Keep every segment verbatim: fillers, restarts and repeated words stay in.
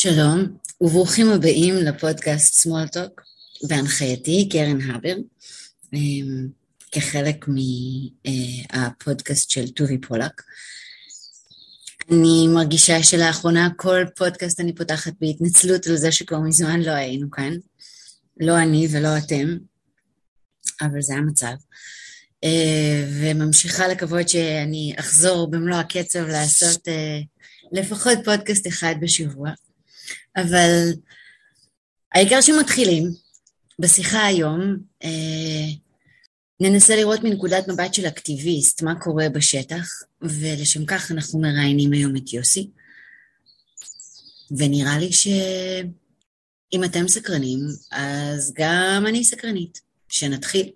שלום וברוכים הבאים לפודקאסט סמולטוק בהנחייתי קרן הבר, כחלק מהפודקאסט של טובי פולק. אני מרגישה שלאחרונה כל פודקאסט אני פותחת בהתנצלות על זה שכבר מזמן לא היינו כאן, לא אני ולא אתם, אבל זה המצב. וממשיכה לקוות שאני אחזור במלוא הקצב לעשות לפחות פודקאסט אחד בשבוע. אבל העיקר שמתחילים בשיחה היום, אה, ננסה לראות מנקודת מבט של אקטיביסט מה קורה בשטח, ולשם כך אנחנו מראיינים היום את יוסי, ונראה לי שאם אתם סקרנים אז גם אני סקרנית. שנתחיל.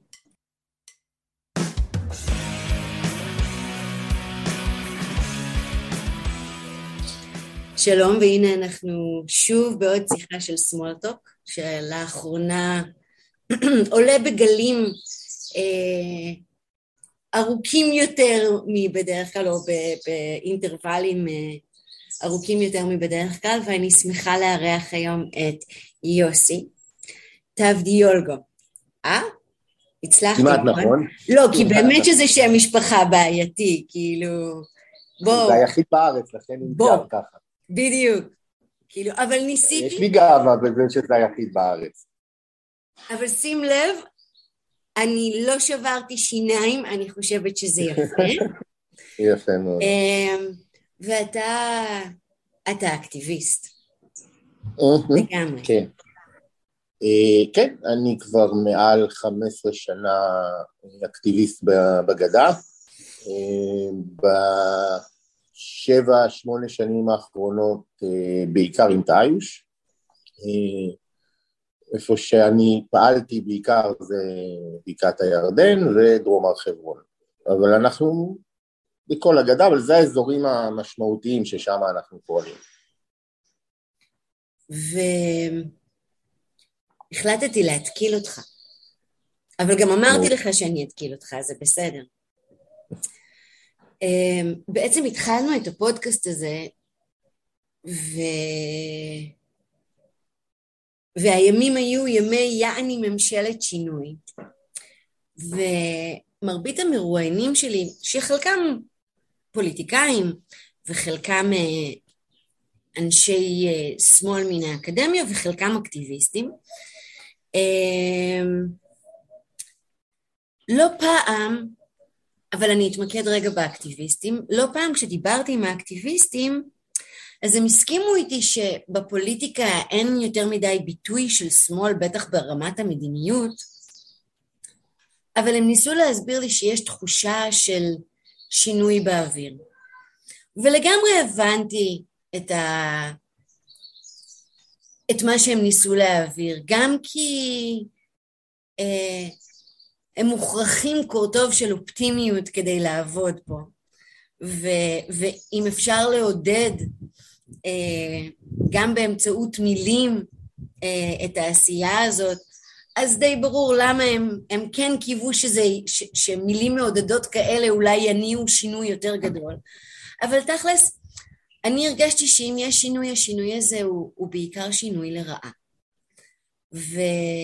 שלום, והנה אנחנו שוב בעוד שיחה של סמולטוק, שלאחרונה עולה בגלים אה, ארוכים יותר מבדרך כלל, או באינטרוולים אה, ארוכים יותר מבדרך כלל, ואני שמחה לארח היום את יוסי טבדיולגו. אה? הצלחתי. כמעט נכון. לא, כי באמת שזה שם משפחה בעייתי, כאילו, בוא. זה היחיד בארץ, לכן נמצא ככה. בדיוק, כאילו, אבל ניסיתי... יש לי גאווה בזה שזה היחיד בארץ. אבל שים לב, אני לא שברתי שיניים, אני חושבת שזה יפה. יפה מאוד. ואתה, אתה אקטיביסט. לגמרי. כן. כן, אני כבר מעל חמש עשרה שנה אקטיביסט בגדה. ב... שבע, שמונה שנים האחרונות, בעיקר עם תאיוש. איפה שאני פעלתי בעיקר זה בקעת הירדן ודרום הר חברון. אבל אנחנו בכל הגדה, אבל זה האזורים המשמעותיים ששם אנחנו פועלים. והחלטתי להתקיל אותך. אבל גם אמרתי לך שאני אתקיל אותך, זה בסדר. בעצם התחלנו את הפודקאסט הזה, ו... והימים היו ימי יעני ממשלת שינוי, ומרבית המרואיינים שלי, שחלקם פוליטיקאים, וחלקם אנשי שמאל מן האקדמיה, וחלקם אקטיביסטים, לא פעם, אבל אני אתמקד רגע באקטיביסטים. לא פעם כשדיברתי עם האקטיביסטים, אז הם הסכימו איתי שבפוליטיקה אין יותר מדי ביטוי של שמאל, בטח ברמת המדיניות, אבל הם ניסו להסביר לי שיש תחושה של שינוי באוויר. ולגמרי הבנתי את, ה... את מה שהם ניסו להעביר, גם כי... אה, הם מוכרחים קורטוב של אופטימיות כדי לעבוד פה, ו- ואם אפשר לעודד אה, גם באמצעות מילים אה, את העשייה הזאת, אז די ברור למה הם, הם כן קיוו שזה, ש- שמילים מעודדות כאלה אולי יניעו שינוי יותר גדול, אבל תכלס, אני הרגשתי שאם יש שינוי, השינוי הזה הוא, הוא בעיקר שינוי לרעה. ו...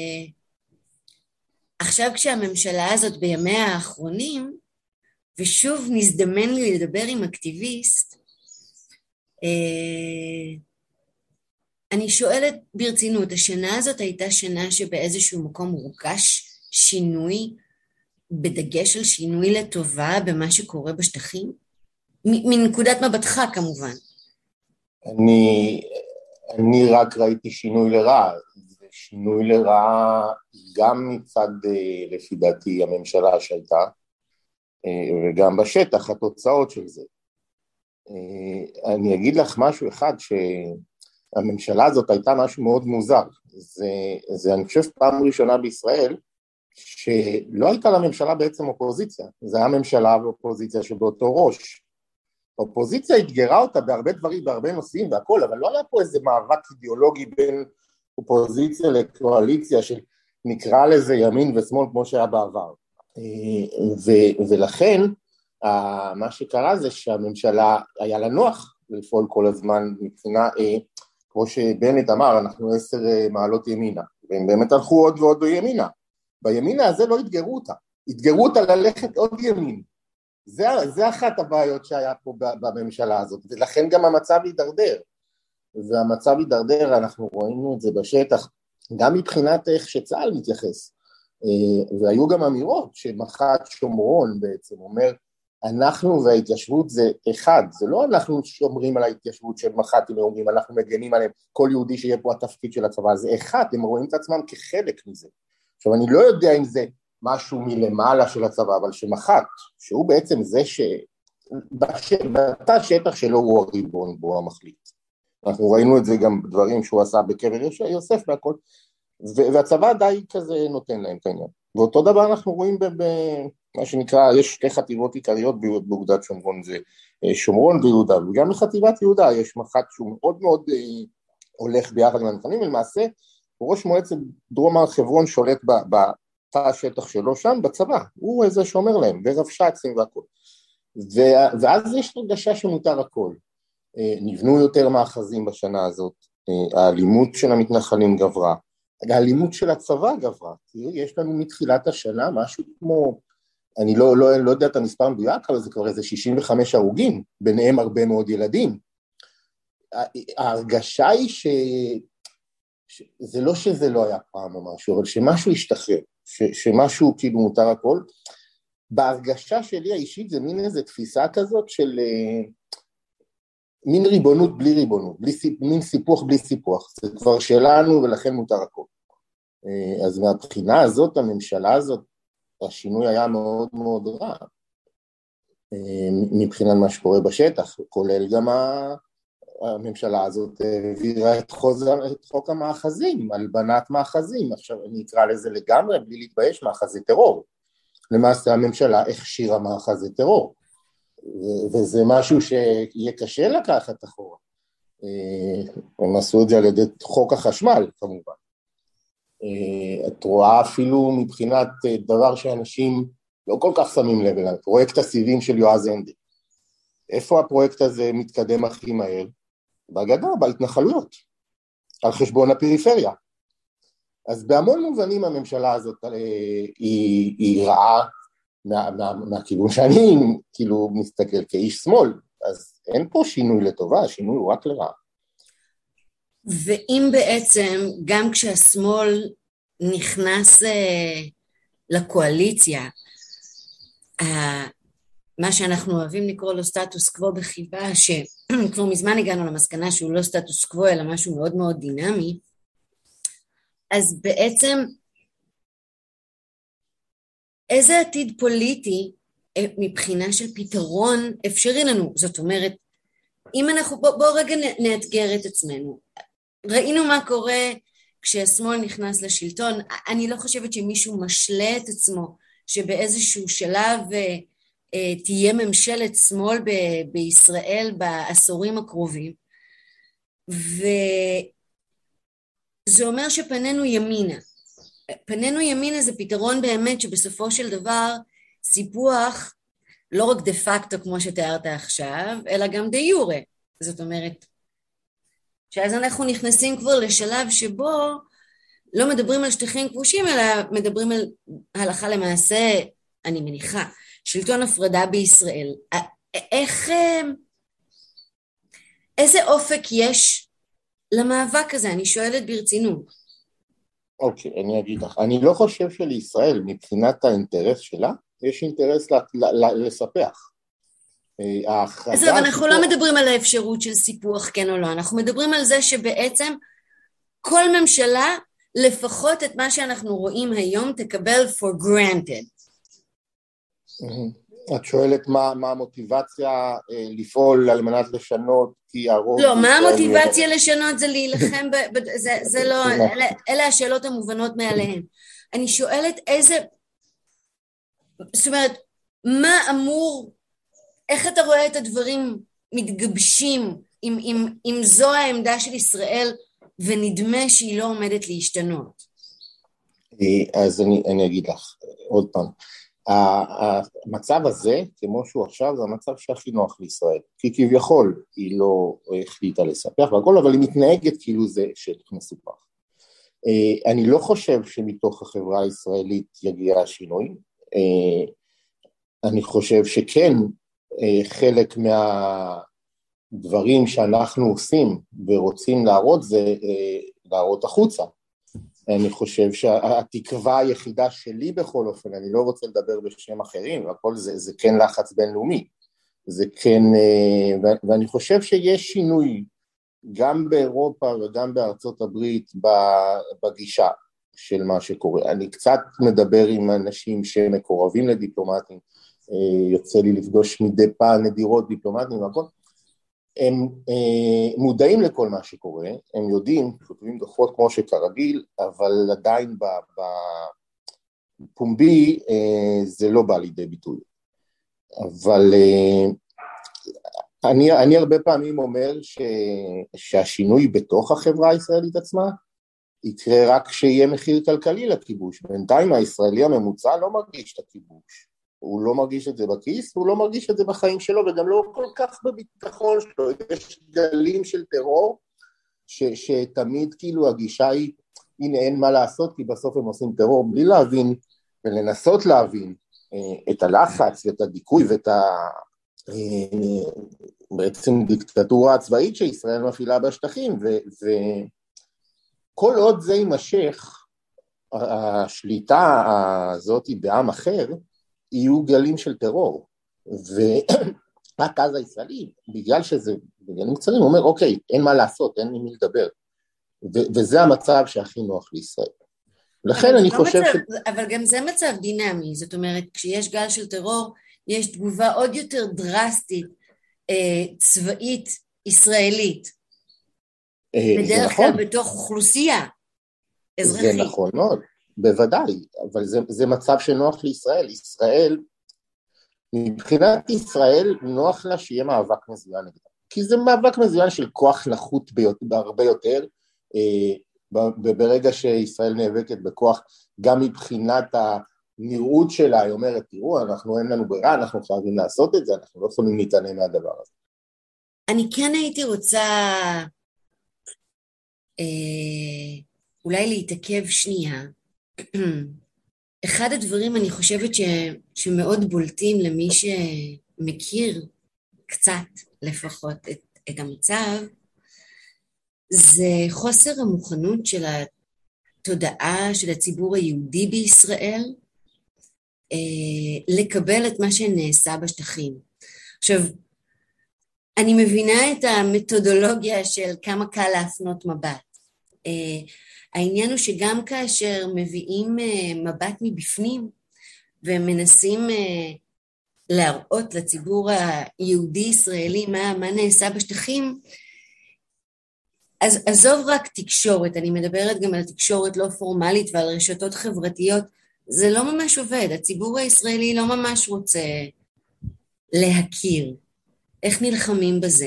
עכשיו כשהממשלה הזאת בימיה האחרונים, ושוב נזדמן לי לדבר עם אקטיביסט, אני שואלת ברצינות, השנה הזאת הייתה שנה שבאיזשהו מקום הורגש שינוי, בדגש על שינוי לטובה במה שקורה בשטחים? מנקודת מבטך כמובן. אני, אני רק ראיתי שינוי לרעה. שינוי לרעה גם מצד, לפי דעתי, הממשלה שהייתה, וגם בשטח, התוצאות של זה. אני אגיד לך משהו אחד, שהממשלה הזאת הייתה משהו מאוד מוזר. זה, זה אני חושב פעם ראשונה בישראל, שלא הייתה לממשלה בעצם אופוזיציה. זה היה ממשלה ואופוזיציה שבאותו ראש. אופוזיציה התגרה אותה בהרבה דברים, בהרבה נושאים והכל, אבל לא היה פה איזה מאבק אידיאולוגי בין אופוזיציה לקואליציה שנקרא לזה ימין ושמאל כמו שהיה בעבר. ו- ולכן מה שקרה זה שהממשלה היה לה נוח לפעול כל הזמן מבחינה כמו שבנט אמר, אנחנו עשר מעלות ימינה, והם באמת הלכו עוד ועוד ימינה. בימינה הזה לא התגרו אותה, התגרו אותה ללכת עוד ימין. זה, זה אחת הבעיות שהיה פה בממשלה הזאת, ולכן גם המצב יידרדר. והמצב יידרדר, אנחנו רואים את זה בשטח, גם מבחינת איך שצה"ל מתייחס. והיו גם אמירות שמח"ט שומרון בעצם אומר, אנחנו וההתיישבות זה אחד, זה לא אנחנו שומרים על ההתיישבות של מח"טים, אומרים אנחנו מגנים עליהם, כל יהודי שיהיה פה התפקיד של הצבא, זה אחד, הם רואים את עצמם כחלק מזה. עכשיו אני לא יודע אם זה משהו מלמעלה של הצבא, אבל שמח"ט, שהוא בעצם זה שבתא שטח שלו הוא הריבון בו המחליט. אנחנו ראינו את זה גם בדברים שהוא עשה בקבר יוסף והכל, והצבא די כזה נותן להם את העניין. ואותו דבר אנחנו רואים במה שנקרא, יש שתי חטיבות עיקריות באוגדת שומרון, זה שומרון ויהודה, וגם בחטיבת יהודה יש מח"ט שהוא מאוד מאוד הולך ביחד עם המחנים, ולמעשה ראש מועצת דרום הר חברון שולט בתא השטח שלו שם בצבא, הוא איזה שאומר להם, ורבש"צים והכל. ואז יש הרגשה שמותר הכל. נבנו יותר מאחזים בשנה הזאת, האלימות של המתנחלים גברה, האלימות של הצבא גברה, יש לנו מתחילת השנה משהו כמו, אני לא, לא, לא יודע את המספר מדויק, אבל זה כבר איזה שישים וחמישה הרוגים, ביניהם הרבה מאוד ילדים. ההרגשה היא ש... ש... זה לא שזה לא היה פעם או משהו, אבל שמשהו השתחרר, ש... שמשהו כאילו מותר הכל. בהרגשה שלי האישית זה מין איזו תפיסה כזאת של מין ריבונות בלי ריבונות, בלי, מין סיפוח בלי סיפוח, זה כבר שלנו ולכן מותר הכל. אז מהבחינה הזאת, הממשלה הזאת, השינוי היה מאוד מאוד רע, מבחינת מה שקורה בשטח, כולל גם הממשלה הזאת העבירה את, את חוק המאחזים, הלבנת מאחזים, עכשיו אני אקרא לזה לגמרי, בלי להתבייש, מאחזי טרור. למעשה הממשלה הכשירה מאחזי טרור, וזה משהו שיהיה קשה לקחת אחורה. הם עשו את זה על ידי חוק החשמל כמובן. את רואה אפילו מבחינת דבר שאנשים לא כל כך שמים לב אליו, פרויקט הסיבים של יועז הנדל. איפה הפרויקט הזה מתקדם הכי מהר? בגדה, בהתנחלויות, על חשבון הפריפריה. אז בהמון מובנים הממשלה הזאת היא, היא רעה מה, מה, מהכיוון שאני כאילו מסתכל כאיש שמאל, אז אין פה שינוי לטובה, השינוי הוא רק לרעה. ואם בעצם גם כשהשמאל נכנס אה, לקואליציה, אה, מה שאנחנו אוהבים לקרוא לו סטטוס קוו בחיבה, שכבר מזמן הגענו למסקנה שהוא לא סטטוס קוו אלא משהו מאוד מאוד דינמי, אז בעצם איזה עתיד פוליטי מבחינה של פתרון אפשרי לנו? זאת אומרת, אם אנחנו, בוא, בוא רגע נאתגר את עצמנו, ראינו מה קורה כשהשמאל נכנס לשלטון, אני לא חושבת שמישהו משלה את עצמו שבאיזשהו שלב אה, תהיה ממשלת שמאל ב- בישראל בעשורים הקרובים, וזה אומר שפנינו ימינה. פנינו ימינה זה פתרון באמת שבסופו של דבר סיפוח לא רק דה פקטו כמו שתיארת עכשיו, אלא גם דה יורה. זאת אומרת, שאז אנחנו נכנסים כבר לשלב שבו לא מדברים על שטחים כבושים, אלא מדברים על הלכה למעשה, אני מניחה, שלטון הפרדה בישראל. איך, איזה אופק יש למאבק הזה? אני שואלת ברצינות. אוקיי, אני אגיד לך, אני לא חושב שלישראל, מבחינת האינטרס שלה, יש אינטרס לספח. אז אבל אנחנו לא מדברים על האפשרות של סיפוח כן או לא, אנחנו מדברים על זה שבעצם כל ממשלה, לפחות את מה שאנחנו רואים היום, תקבל for granted. את שואלת מה, מה המוטיבציה לפעול על מנת לשנות, כי הרוב... לא, מה המוטיבציה לשנות זה להילחם, ב, ב, זה, זה לא, אלה, אלה השאלות המובנות מעליהן. אני שואלת איזה, זאת אומרת, מה אמור, איך אתה רואה את הדברים מתגבשים, אם, אם, אם זו העמדה של ישראל, ונדמה שהיא לא עומדת להשתנות? אז אני, אני אגיד לך, עוד פעם, המצב הזה, כמו שהוא עכשיו, זה המצב שהכי נוח לישראל, כי כביכול היא לא החליטה לספח והכל, אבל היא מתנהגת כאילו זה שטח מסופח. אני לא חושב שמתוך החברה הישראלית יגיע השינוי, אני חושב שכן, חלק מהדברים שאנחנו עושים ורוצים להראות זה להראות החוצה. אני חושב שהתקווה היחידה שלי בכל אופן, אני לא רוצה לדבר בשם אחרים, הכל זה, זה כן לחץ בינלאומי, זה כן, ואני חושב שיש שינוי גם באירופה וגם בארצות הברית בגישה של מה שקורה. אני קצת מדבר עם אנשים שמקורבים לדיפלומטים, יוצא לי לפגוש מדי פעם נדירות דיפלומטים והכל, הם אה, מודעים לכל מה שקורה, הם יודעים, כותבים דוחות כמו שכרגיל, אבל עדיין בפומבי אה, זה לא בא לידי ביטוי. אבל אה, אני, אני הרבה פעמים אומר ש, שהשינוי בתוך החברה הישראלית עצמה, יקרה רק כשיהיה מחיר כלכלי לכיבוש. בינתיים הישראלי הממוצע לא מרגיש את הכיבוש. הוא לא מרגיש את זה בכיס, הוא לא מרגיש את זה בחיים שלו, וגם לא כל כך בביטחון שלו. יש גלים של טרור, ש, שתמיד כאילו הגישה היא, הנה אין מה לעשות, כי בסוף הם עושים טרור, בלי להבין, ולנסות להבין את הלחץ, ואת הדיכוי, ואת ה... בעצם דיקטטורה הצבאית שישראל מפעילה בשטחים, וכל עוד זה יימשך, השליטה הזאת היא בעם אחר, יהיו גלים של טרור, ורק אז הישראלי, בגלל שזה בגלים קצרים, הוא אומר, אוקיי, אין מה לעשות, אין מי לדבר, ו- וזה המצב שהכי נוח לישראל. לכן אני חושב מצב, ש... אבל גם זה מצב דינמי, זאת אומרת, כשיש גל של טרור, יש תגובה עוד יותר דרסטית, אה, צבאית, ישראלית, אה, בדרך נכון. כלל בתוך אוכלוסייה אזרחית. זה נכון מאוד, בוודאי, אבל זה, זה מצב שנוח לישראל. ישראל, מבחינת ישראל, נוח לה שיהיה מאבק מזוין נגדה, כי זה מאבק מזוין של כוח נחות בהרבה יותר, וברגע שישראל נאבקת בכוח, גם מבחינת הנראות שלה, היא אומרת, תראו, אנחנו אין לנו ברירה, אנחנו חייבים לעשות את זה, אנחנו לא יכולים להתעלם מהדבר הזה. אני כן הייתי רוצה אה, אולי להתעכב שנייה, אחד הדברים אני חושבת ש, שמאוד בולטים למי שמכיר קצת לפחות את, את המצב, זה חוסר המוכנות של התודעה של הציבור היהודי בישראל אה, לקבל את מה שנעשה בשטחים. עכשיו, אני מבינה את המתודולוגיה של כמה קל להפנות מבט. אה, העניין הוא שגם כאשר מביאים מבט מבפנים ומנסים להראות לציבור היהודי-ישראלי מה, מה נעשה בשטחים, אז עזוב רק תקשורת, אני מדברת גם על תקשורת לא פורמלית ועל רשתות חברתיות, זה לא ממש עובד, הציבור הישראלי לא ממש רוצה להכיר. איך נלחמים בזה?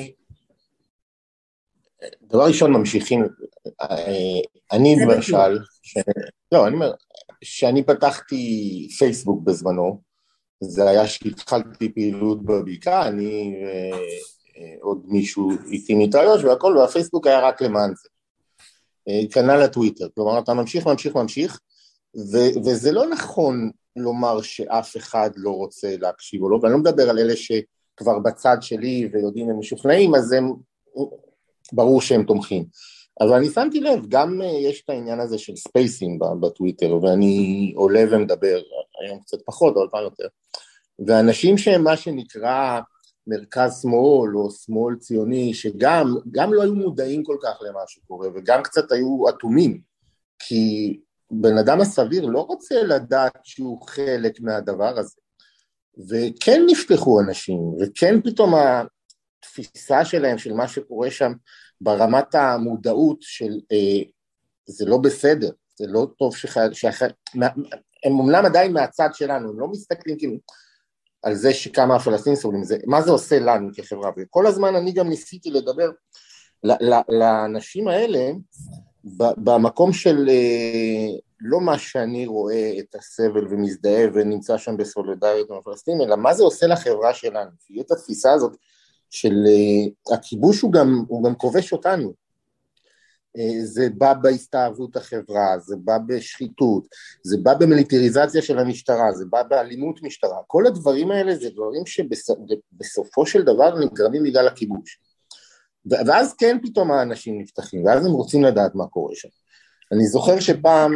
דבר ראשון ממשיכים, אני למשל, ש... לא, אני אומר, שאני פתחתי פייסבוק בזמנו, זה היה שהתחלתי פעילות בבקעה, אני ועוד מישהו איתי מתראיוש והכל, והפייסבוק היה רק למען זה. כנ"ל הטוויטר, כלומר אתה ממשיך, ממשיך, ממשיך, ו- וזה לא נכון לומר שאף אחד לא רוצה להקשיב או לא, ואני לא מדבר על אלה שכבר בצד שלי ויודעים הם משוכנעים, אז הם... ברור שהם תומכים, אבל אני שמתי לב, גם יש את העניין הזה של ספייסים בטוויטר, ואני עולה ומדבר, היום קצת פחות, אבל פעם יותר, ואנשים שהם מה שנקרא מרכז שמאל, או שמאל ציוני, שגם גם לא היו מודעים כל כך למה שקורה, וגם קצת היו אטומים, כי בן אדם הסביר לא רוצה לדעת שהוא חלק מהדבר הזה, וכן נפתחו אנשים, וכן פתאום ה... תפיסה שלהם, של מה שקורה שם, ברמת המודעות של, אה, זה לא בסדר, זה לא טוב שחייל, שחייל, הם אומנם עדיין מהצד שלנו, הם לא מסתכלים כאילו, על זה שכמה הפלסטינים סובלים, זה, מה זה עושה לנו כחברה, וכל הזמן אני גם ניסיתי לדבר, לאנשים האלה, במקום של, אה, לא מה שאני רואה את הסבל ומזדהה ונמצא שם בסולידריות עם הפלסטינים, אלא מה זה עושה לחברה שלנו, שיהיה את התפיסה הזאת של uh, הכיבוש הוא גם, הוא גם כובש אותנו, uh, זה בא בהסתאבות החברה, זה בא בשחיתות, זה בא במיליטריזציה של המשטרה, זה בא באלימות משטרה, כל הדברים האלה זה דברים שבסופו של דבר נגרמים בגלל הכיבוש, ואז כן פתאום האנשים נפתחים, ואז הם רוצים לדעת מה קורה שם. אני זוכר שפעם,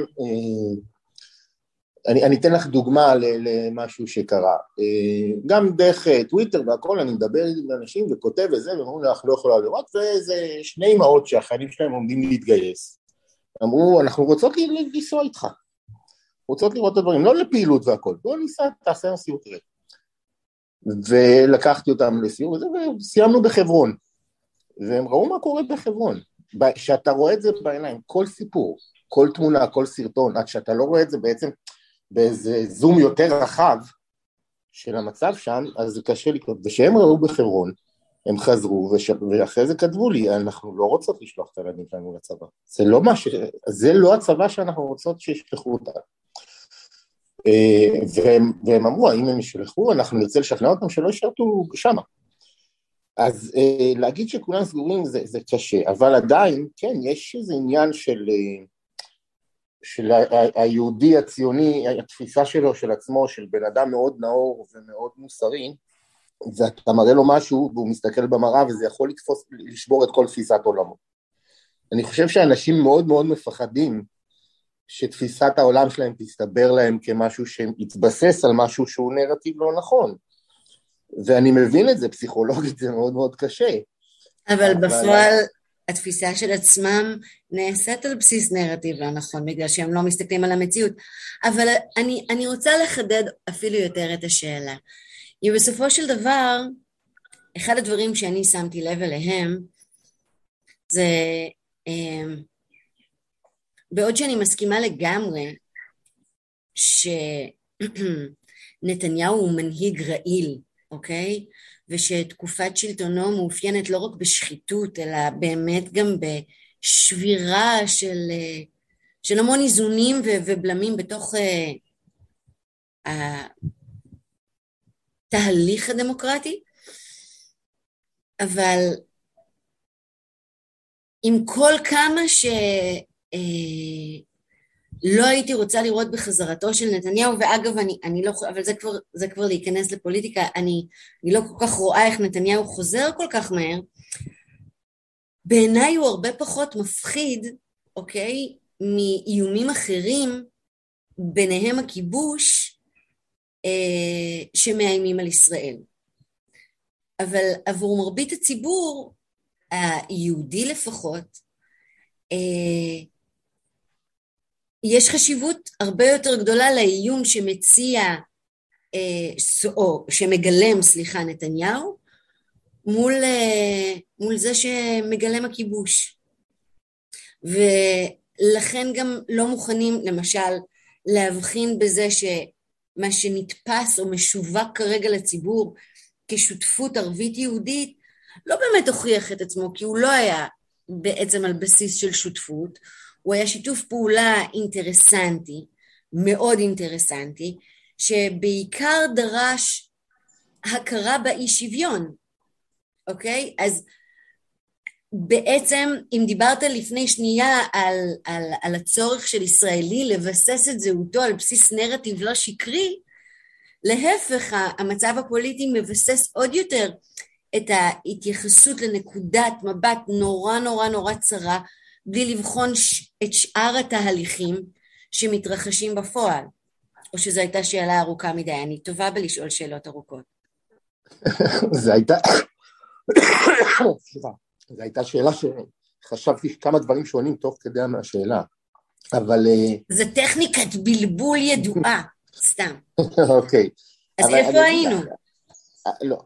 אני, אני אתן לך דוגמה למשהו שקרה, גם דרך טוויטר והכל, אני מדבר עם אנשים וכותב וזה, ואמרו לי, אנחנו לא יכולה לראות, וזה שני אמהות שהחיילים שלהם עומדים להתגייס, אמרו, אנחנו רוצות לנסוע איתך, רוצות לראות את הדברים, לא לפעילות והכל, בואו ניסע, תעשה סיור תראה. ולקחתי אותם לסיור וזה, וסיימנו בחברון, והם ראו מה קורה בחברון, שאתה רואה את זה בעיניים, כל סיפור, כל תמונה, כל סרטון, עד שאתה לא רואה את זה בעצם באיזה זום יותר רחב של המצב שם, אז זה קשה לקנות, ושהם ראו בחברון, הם חזרו, וש... ואחרי זה כתבו לי, אנחנו לא רוצות לשלוח את הילדים שלנו לצבא, זה לא, מה ש... זה לא הצבא שאנחנו רוצות שישלחו אותה, והם, והם אמרו, האם הם ישלחו, אנחנו נרצה לשכנע אותם שלא ישרתו שמה, אז אה, להגיד שכולם סגורים זה, זה קשה, אבל עדיין, כן, יש איזה עניין של, של ה- היהודי הציוני, התפיסה שלו, של עצמו, של בן אדם מאוד נאור ומאוד מוסרי, ואתה מראה לו משהו, והוא מסתכל במראה, וזה יכול לתפוס, לשבור את כל תפיסת עולמו. אני חושב שאנשים מאוד מאוד מפחדים, שתפיסת העולם שלהם תסתבר להם כמשהו שיתבסס על משהו שהוא נרטיב לא נכון. ואני מבין את זה, פסיכולוגית זה מאוד מאוד קשה. אבל בפועל התפיסה של עצמם נעשית על בסיס נרטיב לא נכון, בגלל שהם לא מסתכלים על המציאות. אבל אני, אני רוצה לחדד אפילו יותר את השאלה. ובסופו של דבר, אחד הדברים שאני שמתי לב אליהם, זה, בעוד שאני מסכימה לגמרי, שנתניהו הוא מנהיג רעיל, אוקיי? ושתקופת שלטונו מאופיינת לא רק בשחיתות, אלא באמת גם בשבירה של, של המון איזונים ובלמים בתוך uh, התהליך הדמוקרטי, אבל עם כל כמה ש... Uh, לא הייתי רוצה לראות בחזרתו של נתניהו, ואגב, אני, אני לא, אבל זה כבר, זה כבר להיכנס לפוליטיקה, אני, אני לא כל כך רואה איך נתניהו חוזר כל כך מהר, בעיניי הוא הרבה פחות מפחיד, אוקיי, מאיומים אחרים, ביניהם הכיבוש, אה, שמאיימים על ישראל. אבל עבור מרבית הציבור, היהודי לפחות, אה, יש חשיבות הרבה יותר גדולה לאיום שמציע, או שמגלם, סליחה, נתניהו, מול, מול זה שמגלם הכיבוש. ולכן גם לא מוכנים, למשל, להבחין בזה שמה שנתפס או משווק כרגע לציבור כשותפות ערבית יהודית, לא באמת הוכיח את עצמו, כי הוא לא היה בעצם על בסיס של שותפות, הוא היה שיתוף פעולה אינטרסנטי, מאוד אינטרסנטי, שבעיקר דרש הכרה באי שוויון, אוקיי? אז בעצם, אם דיברת לפני שנייה על, על, על הצורך של ישראלי לבסס את זהותו על בסיס נרטיב לא שקרי, להפך, המצב הפוליטי מבסס עוד יותר את ההתייחסות לנקודת מבט נורא נורא נורא צרה, בלי לבחון את שאר התהליכים שמתרחשים בפועל. או שזו הייתה שאלה ארוכה מדי, אני טובה בלשאול שאלות ארוכות. זו הייתה, סליחה, זו הייתה שאלה שחשבתי כמה דברים שונים תוך כדי מהשאלה, אבל... זה טכניקת בלבול ידועה, סתם. אוקיי. אז איפה היינו? לא,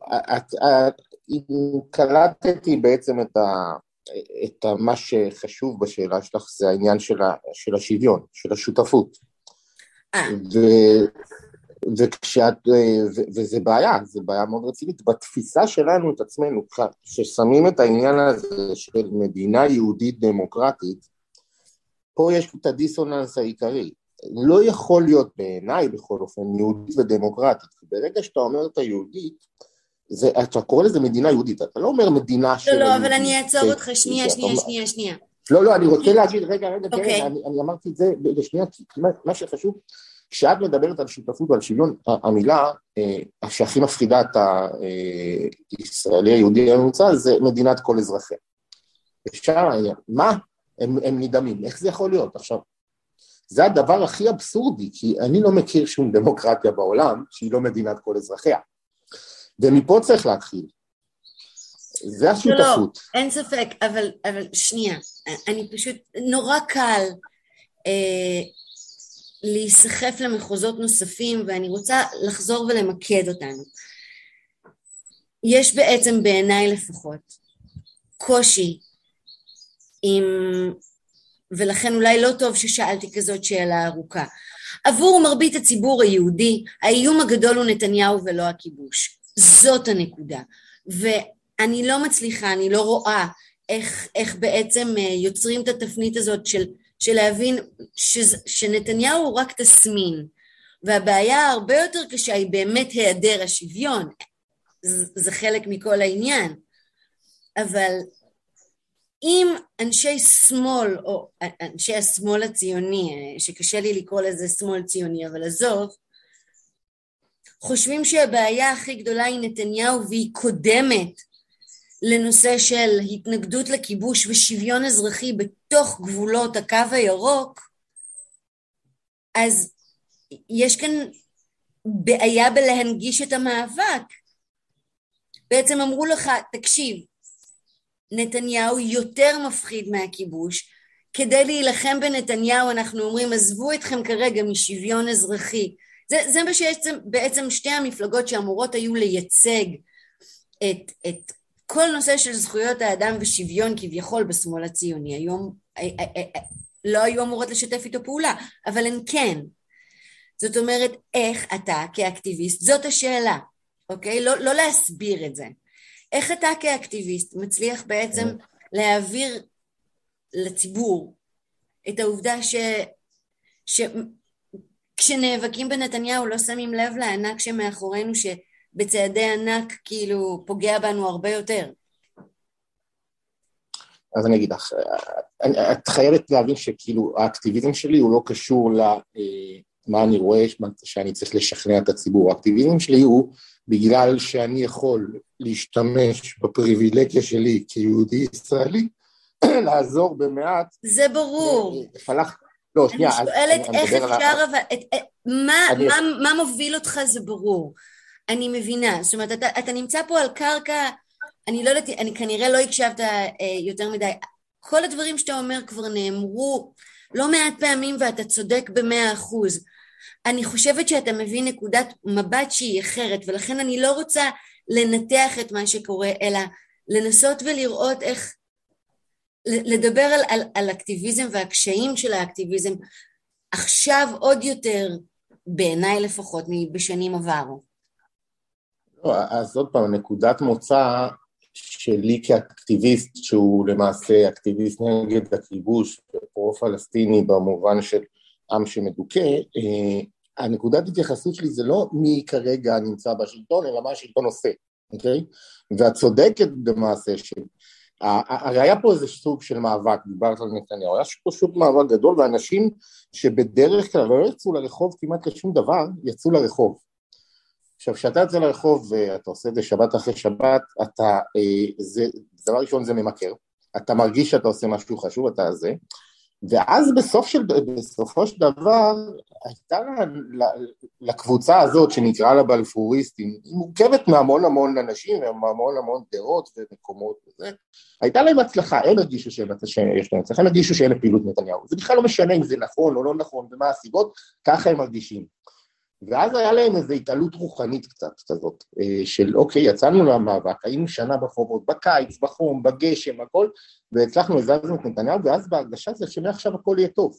קלטתי בעצם את ה... את מה שחשוב בשאלה שלך זה העניין של, ה, של השוויון, של השותפות. ו, וכשאת, ו, וזה בעיה, זה בעיה מאוד רצינית. בתפיסה שלנו את עצמנו, ששמים את העניין הזה של מדינה יהודית דמוקרטית, פה יש את הדיסוננס העיקרי. לא יכול להיות בעיניי בכל אופן יהודית ודמוקרטית, ברגע שאתה אומר את היהודית, זה, אתה קורא לזה מדינה יהודית, אתה לא אומר מדינה של לא, לא, היהודים. אבל אני אעצור אותך, שנייה, שנייה, שנייה, שנייה. לא, לא, אני רוצה להגיד, רגע, רגע, אוקיי. כן, אני, אני אמרתי את זה בשנייה, כי מה שחשוב, כשאת מדברת על שותפות ועל שוויון, המילה אה, שהכי מפחידה את הישראלי היהודי הממוצע, זה מדינת כל אזרחיה. אפשר, מה? הם, הם נדמים, איך זה יכול להיות? עכשיו, זה הדבר הכי אבסורדי, כי אני לא מכיר שום דמוקרטיה בעולם, שהיא לא מדינת כל אזרחיה. ומפה צריך להתחיל. זה השותפות. לא, לא, אין ספק, אבל, אבל שנייה, אני פשוט, נורא קל אה, להיסחף למחוזות נוספים, ואני רוצה לחזור ולמקד אותנו. יש בעצם בעיניי לפחות קושי עם, ולכן אולי לא טוב ששאלתי כזאת שאלה ארוכה. עבור מרבית הציבור היהודי, האיום הגדול הוא נתניהו ולא הכיבוש. זאת הנקודה. ואני לא מצליחה, אני לא רואה איך, איך בעצם יוצרים את התפנית הזאת של, של להבין ש, שנתניהו הוא רק תסמין, והבעיה הרבה יותר קשה היא באמת היעדר השוויון. זה, זה חלק מכל העניין. אבל אם אנשי שמאל, או אנשי השמאל הציוני, שקשה לי לקרוא לזה שמאל ציוני, אבל עזוב, חושבים שהבעיה הכי גדולה היא נתניהו, והיא קודמת לנושא של התנגדות לכיבוש ושוויון אזרחי בתוך גבולות הקו הירוק, אז יש כאן בעיה בלהנגיש את המאבק. בעצם אמרו לך, תקשיב, נתניהו יותר מפחיד מהכיבוש, כדי להילחם בנתניהו אנחנו אומרים עזבו אתכם כרגע משוויון אזרחי. זה, זה מה שיש בעצם שתי המפלגות שאמורות היו לייצג את, את כל נושא של זכויות האדם ושוויון כביכול בשמאל הציוני. היום לא היו אמורות לשתף איתו פעולה, אבל הן כן. זאת אומרת, איך אתה כאקטיביסט, זאת השאלה, אוקיי? לא, לא להסביר את זה. איך אתה כאקטיביסט מצליח בעצם להעביר לציבור את העובדה ש... שכשנאבקים בנתניהו לא שמים לב לענק שמאחורינו שבצעדי ענק כאילו פוגע בנו הרבה יותר? אז אני אגיד לך, את חייבת להבין שכאילו האקטיביזם שלי הוא לא קשור למה אני רואה שאני צריך לשכנע את הציבור. האקטיביזם שלי הוא בגלל שאני יכול להשתמש בפריבילגיה שלי כיהודי ישראלי, לעזור במעט. זה ברור. פלח, לא, שנייה. אני שואלת איך אפשר, אבל, מה מוביל אותך זה ברור. אני מבינה, זאת אומרת, אתה נמצא פה על קרקע, אני לא יודעת, אני כנראה לא הקשבת יותר מדי. כל הדברים שאתה אומר כבר נאמרו לא מעט פעמים, ואתה צודק במאה אחוז. אני חושבת שאתה מבין נקודת מבט שהיא אחרת, ולכן אני לא רוצה לנתח את מה שקורה, אלא לנסות ולראות איך, לדבר על, על, על אקטיביזם והקשיים של האקטיביזם, עכשיו עוד יותר, בעיניי לפחות, מבשנים עברו. לא, אז עוד פעם, נקודת מוצא שלי כאקטיביסט, שהוא למעשה אקטיביסט נגד הכיבוש, פרו-פלסטיני במובן של עם שמדוכא, הנקודת התייחסות שלי זה לא מי כרגע נמצא בשלטון, אלא מה השלטון עושה, אוקיי? ואת צודקת במעשה של, הרי היה פה איזה סוג של מאבק, דיברת על נתניהו, היה פה סוג מאבק גדול, ואנשים שבדרך כלל לא יצאו לרחוב כמעט לשום דבר, יצאו לרחוב. עכשיו, כשאתה יוצא לרחוב ואתה עושה את זה שבת אחרי שבת, אתה, זה, דבר ראשון זה ממכר, אתה מרגיש שאתה עושה משהו חשוב, אתה זה, ואז בסוף של, בסופו של דבר, הייתה לקבוצה הזאת שנקרא לה בלפוריסטים, היא מורכבת מהמון המון אנשים, מהמון המון דעות ומקומות וזה, הייתה להם הצלחה, הם הרגישו שיש להם הצלחה, הם הרגישו שאין לפעילות נתניהו, זה בכלל לא משנה אם זה נכון או לא נכון, ומה הסיבות, ככה הם מרגישים. ואז היה להם איזו התעלות רוחנית קצת כזאת, של אוקיי, יצאנו למאבק, היינו שנה בחובות, בקיץ, בחום, בגשם, הכל, והצלחנו לזזנו את נתניהו, ואז בהרגשה זה שמעכשיו הכל יהיה טוב.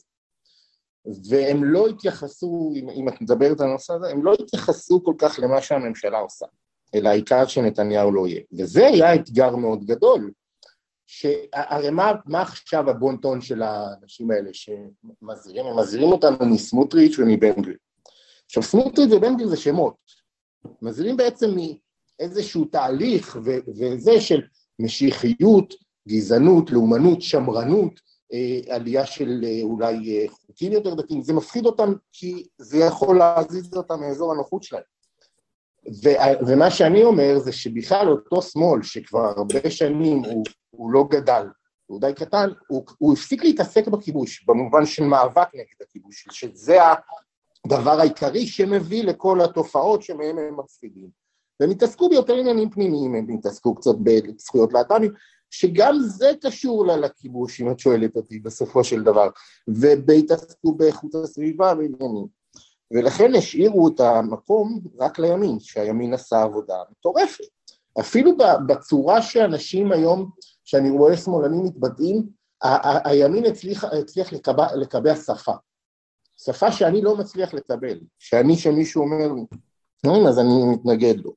והם לא התייחסו, אם, אם את מדברת על הנושא הזה, הם לא התייחסו כל כך למה שהממשלה עושה, אלא העיקר שנתניהו לא יהיה. וזה היה אתגר מאוד גדול, שהרי מה, מה עכשיו הבונטון של האנשים האלה שמזהירים, הם מזהירים אותנו מסמוטריץ' ומבן גביר. עכשיו סמוטריץ' ובן גביר זה שמות, מזהירים בעצם מאיזשהו תהליך ו- וזה של משיחיות, גזענות, לאומנות, שמרנות, אה, עלייה של אה, אולי אה, חוקים יותר דתיים, זה מפחיד אותם כי זה יכול להזיז אותם מאזור הנוחות שלהם. ו- ומה שאני אומר זה שבכלל אותו שמאל שכבר הרבה שנים הוא, הוא לא גדל, הוא די קטן, הוא, הוא הפסיק להתעסק בכיבוש, במובן של מאבק נגד הכיבוש, שזה הדבר העיקרי שמביא לכל התופעות שמהם הם מפסידים. והם התעסקו ביותר עניינים פנימיים, הם התעסקו קצת בזכויות להט"בים, שגם זה קשור לה לכיבוש, אם את שואלת אותי בסופו של דבר, ובהתעסקו באיכות הסביבה ועניינים. ולכן השאירו את המקום רק לימין, שהימין עשה עבודה מטורפת. אפילו בצורה שאנשים היום, שאני רואה שמאלנים מתבטאים, הימין הצליח, הצליח לקבע, לקבע שפה. שפה שאני לא מצליח לקבל, שאני שמישהו אומר לי, אז אני מתנגד לו.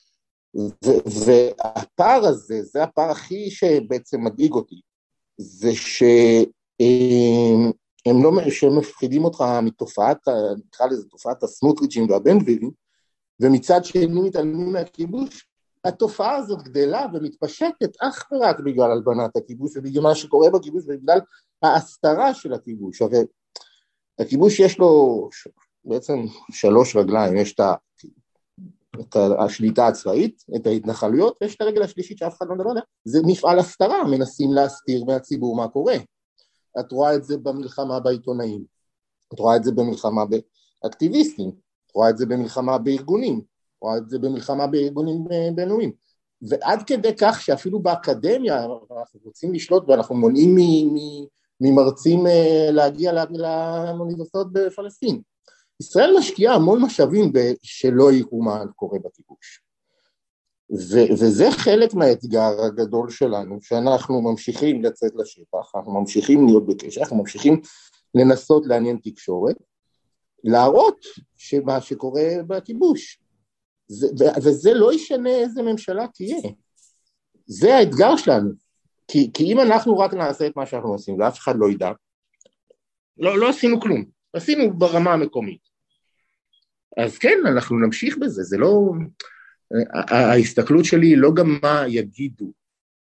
והפער הזה, זה הפער הכי שבעצם מדאיג אותי, זה שהם לא, שהם מפחידים אותך מתופעת, נקרא לזה תופעת הסמוטריצ'ים והבן גבירים, ומצד שני מתעלמים מהכיבוש, התופעה הזאת גדלה ומתפשטת אך ורק בגלל הלבנת הכיבוש, ובגלל מה שקורה בכיבוש, ובגלל ההסתרה של הכיבוש. הרי הכיבוש יש לו בעצם שלוש רגליים, יש את השליטה הצבאית, את ההתנחלויות, ויש את הרגל השלישית שאף אחד לא מדבר עליה, זה מפעל הסתרה, מנסים להסתיר מהציבור מה קורה. את רואה את זה במלחמה בעיתונאים, את רואה את זה במלחמה באקטיביסטים, את רואה את זה במלחמה בארגונים, את רואה את זה במלחמה בארגונים בינלאומיים, ועד כדי כך שאפילו באקדמיה אנחנו רוצים לשלוט, ואנחנו מונעים ממרצים להגיע לאוניברסיטאות בפלסטין. ישראל משקיעה המון משאבים שלא יראו מה קורה בכיבוש. ו- וזה חלק מהאתגר הגדול שלנו, שאנחנו ממשיכים לצאת לשטח, אנחנו ממשיכים להיות בקשר, אנחנו ממשיכים לנסות לעניין תקשורת, להראות שמה שקורה בכיבוש. זה, ו- וזה לא ישנה איזה ממשלה תהיה. זה האתגר שלנו. כי, כי אם אנחנו רק נעשה את מה שאנחנו עושים, ואף אחד לא ידע, לא, לא עשינו כלום. עשינו ברמה המקומית. אז כן, אנחנו נמשיך בזה, זה לא... ההסתכלות שלי היא לא גם מה יגידו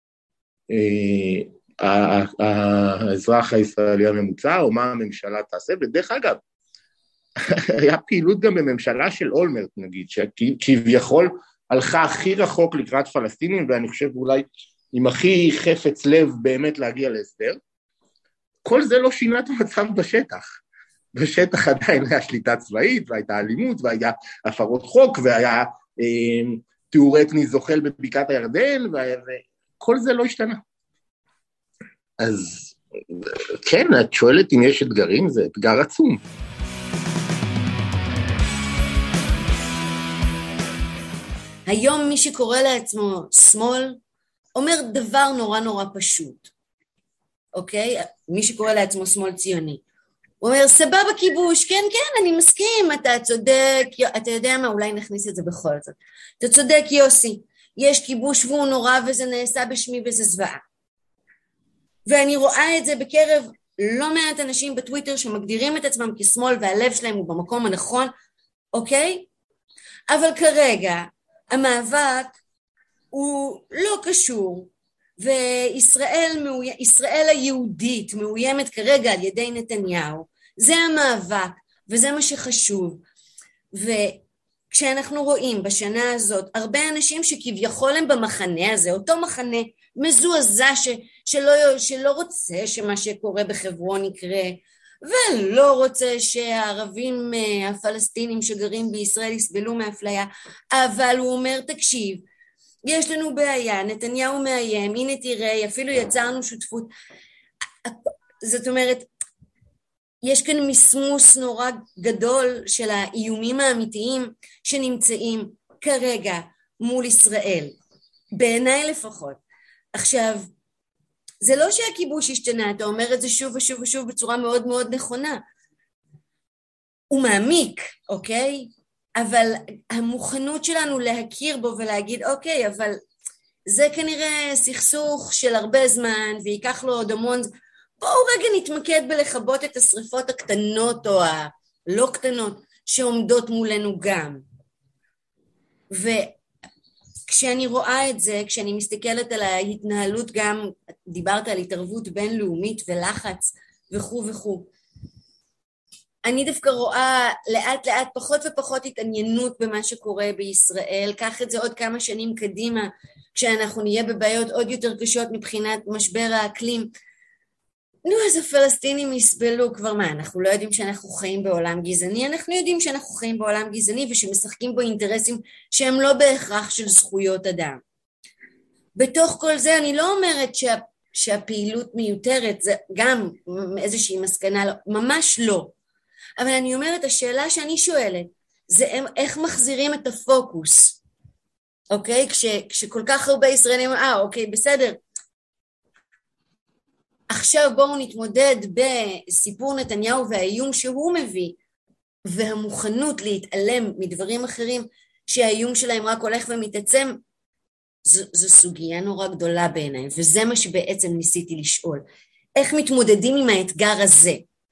האזרח הישראלי הממוצע, או מה הממשלה תעשה, ודרך אגב, היה פעילות גם בממשלה של אולמרט, נגיד, שכביכול הלכה הכי רחוק לקראת פלסטינים, ואני חושב אולי עם הכי חפץ לב באמת להגיע להסדר, כל זה לא שינה את המצב בשטח. בשטח עדיין היה שליטה צבאית, והייתה אלימות, והיה הפרות חוק, והיה אה, תיאור אתני זוחל בבקעת הירדן, וכל זה לא השתנה. אז כן, את שואלת אם יש אתגרים, זה אתגר עצום. היום מי שקורא לעצמו שמאל, אומר דבר נורא נורא פשוט, אוקיי? מי שקורא לעצמו שמאל ציוני. הוא אומר, סבבה כיבוש, כן, כן, אני מסכים, אתה צודק, אתה יודע מה, אולי נכניס את זה בכל זאת. אתה צודק, יוסי, יש כיבוש והוא נורא וזה נעשה בשמי וזה זוועה. ואני רואה את זה בקרב לא מעט אנשים בטוויטר שמגדירים את עצמם כשמאל והלב שלהם הוא במקום הנכון, אוקיי? אבל כרגע המאבק הוא לא קשור, וישראל מאוי... ישראל היהודית מאוימת כרגע על ידי נתניהו, זה המאבק וזה מה שחשוב. וכשאנחנו רואים בשנה הזאת הרבה אנשים שכביכול הם במחנה הזה, אותו מחנה מזועזע ש... שלא... שלא רוצה שמה שקורה בחברון יקרה, ולא רוצה שהערבים הפלסטינים שגרים בישראל יסבלו מאפליה, אבל הוא אומר תקשיב, יש לנו בעיה, נתניהו מאיים, הנה תראה, אפילו יצרנו שותפות. זאת אומרת, יש כאן מסמוס נורא גדול של האיומים האמיתיים שנמצאים כרגע מול ישראל, בעיניי לפחות. עכשיו, זה לא שהכיבוש השתנה, אתה אומר את זה שוב ושוב ושוב בצורה מאוד מאוד נכונה. הוא מעמיק, אוקיי? אבל המוכנות שלנו להכיר בו ולהגיד, אוקיי, אבל זה כנראה סכסוך של הרבה זמן, ויקח לו עוד המון, בואו רגע נתמקד בלכבות את השריפות הקטנות או הלא קטנות, שעומדות מולנו גם. וכשאני רואה את זה, כשאני מסתכלת על ההתנהלות גם, דיברת על התערבות בינלאומית ולחץ וכו' וכו', אני דווקא רואה לאט לאט פחות ופחות התעניינות במה שקורה בישראל, קח את זה עוד כמה שנים קדימה, כשאנחנו נהיה בבעיות עוד יותר קשות מבחינת משבר האקלים, נו, אז הפלסטינים יסבלו כבר מה, אנחנו לא יודעים שאנחנו חיים בעולם גזעני, אנחנו יודעים שאנחנו חיים בעולם גזעני ושמשחקים בו אינטרסים שהם לא בהכרח של זכויות אדם. בתוך כל זה אני לא אומרת שה, שהפעילות מיותרת, זה גם איזושהי מסקנה, ממש לא. אבל אני אומרת, השאלה שאני שואלת, זה איך מחזירים את הפוקוס, אוקיי? כש, כשכל כך הרבה ישראלים, אה, אוקיי, בסדר, עכשיו בואו נתמודד בסיפור נתניהו והאיום שהוא מביא, והמוכנות להתעלם מדברים אחרים שהאיום שלהם רק הולך ומתעצם, זו, זו סוגיה נורא גדולה בעיניי, וזה מה שבעצם ניסיתי לשאול. איך מתמודדים עם האתגר הזה?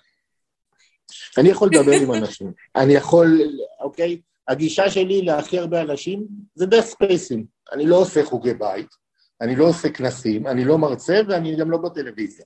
אני יכול לדבר עם אנשים, אני יכול, אוקיי, הגישה שלי להכי הרבה אנשים זה דרך ספייסים, אני לא עושה חוגי בית, אני לא עושה כנסים, אני לא מרצה ואני גם לא בטלוויזיה.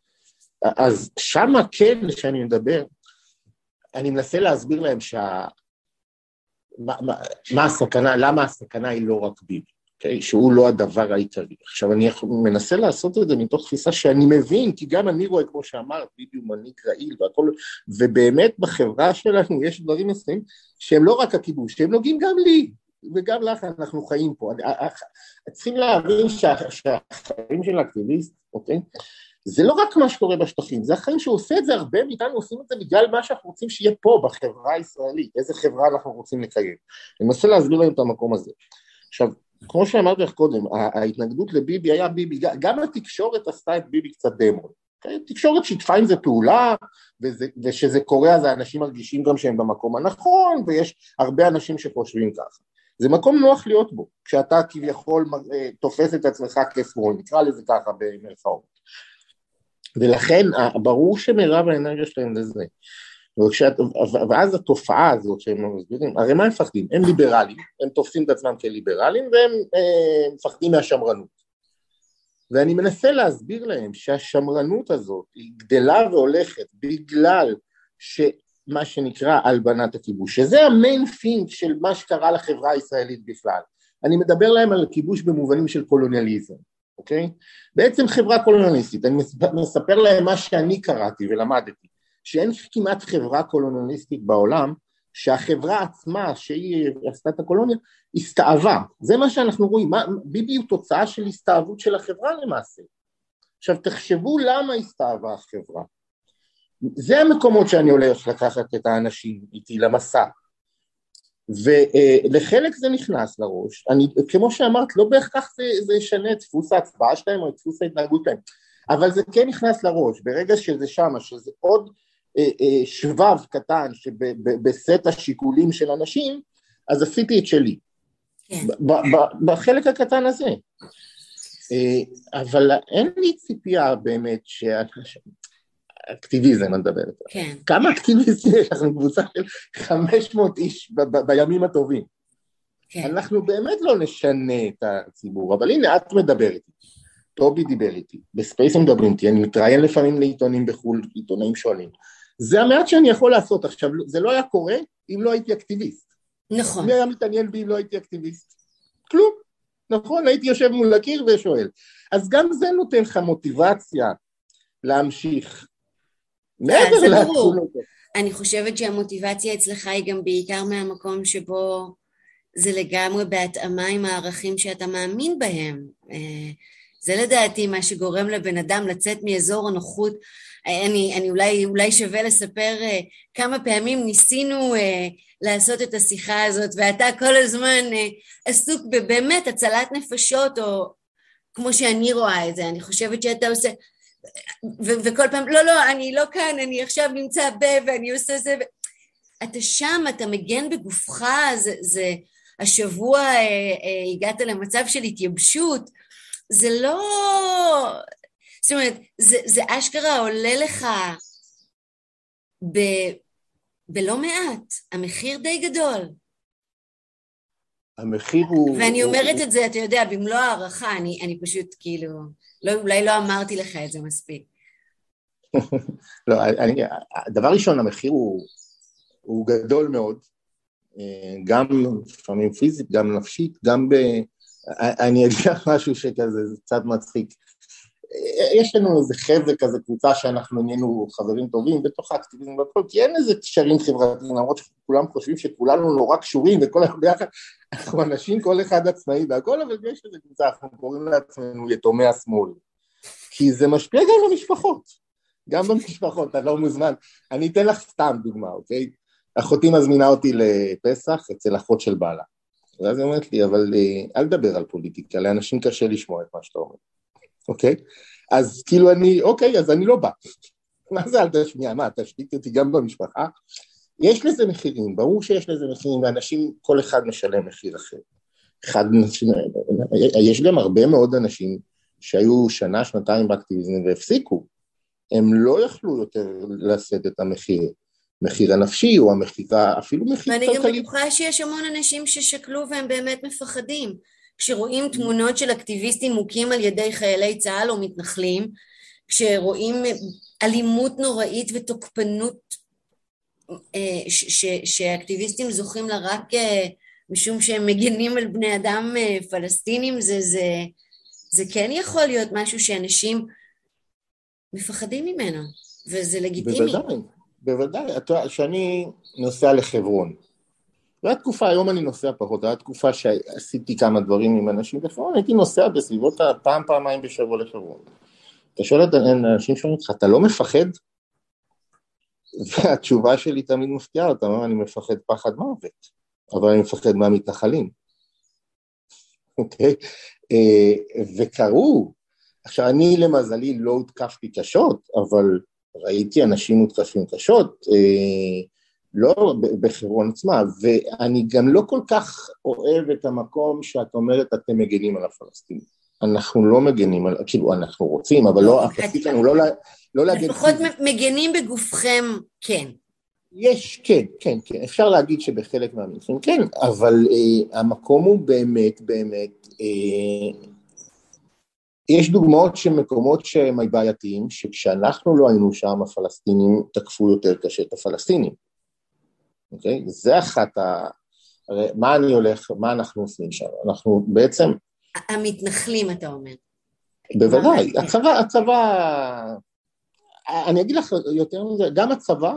אז שמה כן שאני מדבר, אני מנסה להסביר להם שה... מה, מה, מה הסכנה, למה הסכנה היא לא רק ביבי, okay? שהוא לא הדבר העיקרי. עכשיו אני מנסה לעשות את זה מתוך תפיסה שאני מבין, כי גם אני רואה כמו שאמרת, ביבי הוא מנהיג רעיל והכל, ובאמת בחברה שלנו יש דברים מסוימים שהם לא רק הכיבוש, שהם נוגעים גם לי, וגם לך אנחנו חיים פה. צריכים להבין שהחיים של האקטיביסט, אוקיי? זה לא רק מה שקורה בשטחים, זה החיים שעושה את זה, הרבה מאיתנו עושים את זה בגלל מה שאנחנו רוצים שיהיה פה בחברה הישראלית, איזה חברה אנחנו רוצים לקיים. אני מנסה להסביר להם את המקום הזה. עכשיו, כמו שאמרתי לך קודם, ההתנגדות לביבי היה ביבי, גם התקשורת עשתה את ביבי קצת דמון. תקשורת שיתפה עם זה פעולה, וזה, ושזה קורה, אז האנשים מרגישים גם שהם במקום הנכון, ויש הרבה אנשים שחושבים ככה. זה מקום נוח להיות בו, כשאתה כביכול תופס את עצמך כשמאל, נקרא לזה ככה במרכאות. ולכן ברור שמרב האנרגיה שלהם לזה. וכשאת, ואז התופעה הזאת שהם מסבירים, הרי מה הם מפחדים? הם ליברלים, הם תופסים את עצמם כליברלים, והם אה, מפחדים מהשמרנות. ואני מנסה להסביר להם שהשמרנות הזאת היא גדלה והולכת בגלל שמה שנקרא הלבנת הכיבוש, שזה המיין פינק של מה שקרה לחברה הישראלית בכלל. אני מדבר להם על כיבוש במובנים של קולוניאליזם, אוקיי? בעצם חברה קולוניאליסטית, אני מספר להם מה שאני קראתי ולמדתי, שאין כמעט חברה קולוניאליסטית בעולם, שהחברה עצמה שהיא עשתה את הקולוניה, הסתאבה. זה מה שאנחנו רואים, מה, ביבי הוא תוצאה של הסתאבות של החברה למעשה. עכשיו תחשבו למה הסתאבה החברה. זה המקומות שאני הולך לקחת את האנשים איתי למסע. ולחלק זה נכנס לראש, אני, כמו שאמרת, לא בהכרח זה, זה ישנה את דפוס ההצבעה שלהם או את דפוס ההתנהגות שלהם, אבל זה כן נכנס לראש, ברגע שזה שמה, שזה עוד אה, אה, שבב קטן שבסט השיקולים של אנשים, אז עשיתי את שלי, כן. ב, ב, בחלק הקטן הזה. אה, אבל אין לי ציפייה באמת שהאקטיביזם מדברת. כן. כמה אקטיביסטים יש? אנחנו קבוצה של חמש מאות איש ב, ב, בימים הטובים. כן. אנחנו באמת לא נשנה את הציבור, אבל הנה את מדברת. טובי דיבר איתי, בספייס הם מדברים איתי, אני מתראיין לפעמים לעיתונים בחול, עיתונאים שואלים. זה המעט שאני יכול לעשות. עכשיו, זה לא היה קורה אם לא הייתי אקטיביסט. נכון. מי היה מתעניין בי אם לא הייתי אקטיביסט? כלום. נכון, הייתי יושב מול הקיר ושואל. אז גם זה נותן לך מוטיבציה להמשיך. זה ברור. אני חושבת שהמוטיבציה אצלך היא גם בעיקר מהמקום שבו זה לגמרי בהתאמה עם הערכים שאתה מאמין בהם. זה לדעתי מה שגורם לבן אדם לצאת מאזור הנוחות. אני, אני אולי, אולי שווה לספר uh, כמה פעמים ניסינו uh, לעשות את השיחה הזאת, ואתה כל הזמן uh, עסוק בבאמת הצלת נפשות, או כמו שאני רואה את זה, אני חושבת שאתה עושה, ו- וכל פעם, לא, לא, אני לא כאן, אני עכשיו נמצא ב, ואני עושה זה, ו... אתה שם, אתה מגן בגופך, זה, זה השבוע uh, uh, הגעת למצב של התייבשות, זה לא, זאת אומרת, זה, זה אשכרה עולה לך ב, בלא מעט, המחיר די גדול. המחיר הוא... ואני הוא, אומרת הוא... את זה, אתה יודע, במלוא הערכה, אני, אני פשוט כאילו, לא, אולי לא אמרתי לך את זה מספיק. לא, אני, הדבר ראשון, המחיר הוא, הוא גדול מאוד, גם לפעמים פיזית, גם נפשית, גם ב... אני אגיד לך משהו שכזה, זה קצת מצחיק. יש לנו איזה חבר'ה כזה, קבוצה שאנחנו נהיינו חברים טובים, בתוך האקטיביזם והכל, כי אין איזה קשרים חברתיים, למרות שכולם חושבים שכולנו נורא קשורים, וכל אחד ביחד, אנחנו אנשים, כל אחד עצמאי והכל, אבל יש איזה קבוצה, אנחנו קוראים לעצמנו יתומי השמאל, כי זה משפיע גם במשפחות, גם במשפחות, אתה לא מוזמן. אני אתן לך סתם דוגמה, אוקיי? אחותי מזמינה אותי לפסח אצל אחות של בעלה, ואז היא אומרת לי, אבל אל תדבר על פוליטיקה, לאנשים קשה לשמוע את מה שאתה אומר. אוקיי? אז כאילו אני, אוקיי, אז אני לא בא. מה זה אל תשמיע? מה, תשתיק אותי גם במשפחה? יש לזה מחירים, ברור שיש לזה מחירים, ואנשים, כל אחד משלם מחיר אחר. אחד, יש גם הרבה מאוד אנשים שהיו שנה, שנתיים באקטיביזם והפסיקו. הם לא יכלו יותר לשאת את המחיר. מחיר הנפשי או המחיר, אפילו מחיר כלכלי. ואני גם בטוחה שיש המון אנשים ששקלו והם באמת מפחדים. כשרואים תמונות של אקטיביסטים מוכים על ידי חיילי צה"ל או מתנחלים, כשרואים אלימות נוראית ותוקפנות שהאקטיביסטים זוכים לה רק משום שהם מגנים על בני אדם פלסטינים, זה, זה, זה כן יכול להיות משהו שאנשים מפחדים ממנו, וזה לגיטימי. בוודאי, בוודאי. אתה, שאני נוסע לחברון, והייתה תקופה, היום אני נוסע פחות, הייתה תקופה שעשיתי כמה דברים עם אנשים לחברון, הייתי נוסע בסביבות הפעם, פעמיים בשבוע לחברון. אתה שואל את האנשים שואלים אותך, אתה לא מפחד? והתשובה שלי תמיד מפתיעה אותה, אני מפחד פחד מוות, אבל אני מפחד מהמתנחלים. אוקיי? וקראו, עכשיו אני למזלי לא הותקפתי קשות, אבל ראיתי אנשים מותקפים קשות, לא בחברון עצמה, ואני גם לא כל כך אוהב את המקום שאת אומרת, אתם מגנים על הפלסטינים. אנחנו לא מגנים, על, כאילו אנחנו רוצים, אבל לא, הפסית לנו לא, לא להגן. לפחות מגנים בגופכם, כן. יש, כן, כן, כן, אפשר להגיד שבחלק מהמקרים, כן, אבל אה, המקום הוא באמת, באמת, אה, יש דוגמאות של מקומות שהם בעייתיים, שכשאנחנו לא היינו שם, הפלסטינים תקפו יותר קשה את הפלסטינים. אוקיי? זה אחת ה... הרי מה אני הולך, מה אנחנו עושים שם? אנחנו בעצם... המתנחלים, אתה אומר. בוודאי, הצבא, הצבא... אני אגיד לך יותר מזה, גם הצבא,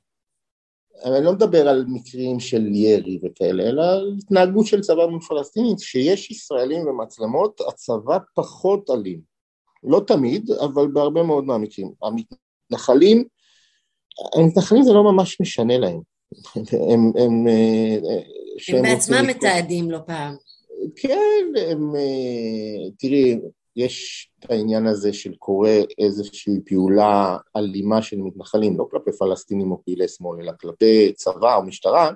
אני לא מדבר על מקרים של ירי וכאלה, אלא על התנהגות של צבא מול פלסטינית, שיש ישראלים ומצלמות, הצבא פחות אלים. לא תמיד, אבל בהרבה מאוד מהמקרים. המתנחלים, המתנחלים זה לא ממש משנה להם. הם, הם, הם בעצמם מתעדים לא פעם. כן, הם, תראי, יש את העניין הזה של קורא איזושהי פעולה אלימה של מתנחלים, לא כלפי פלסטינים או פעילי שמאל, אלא כלפי צבא או משטרה,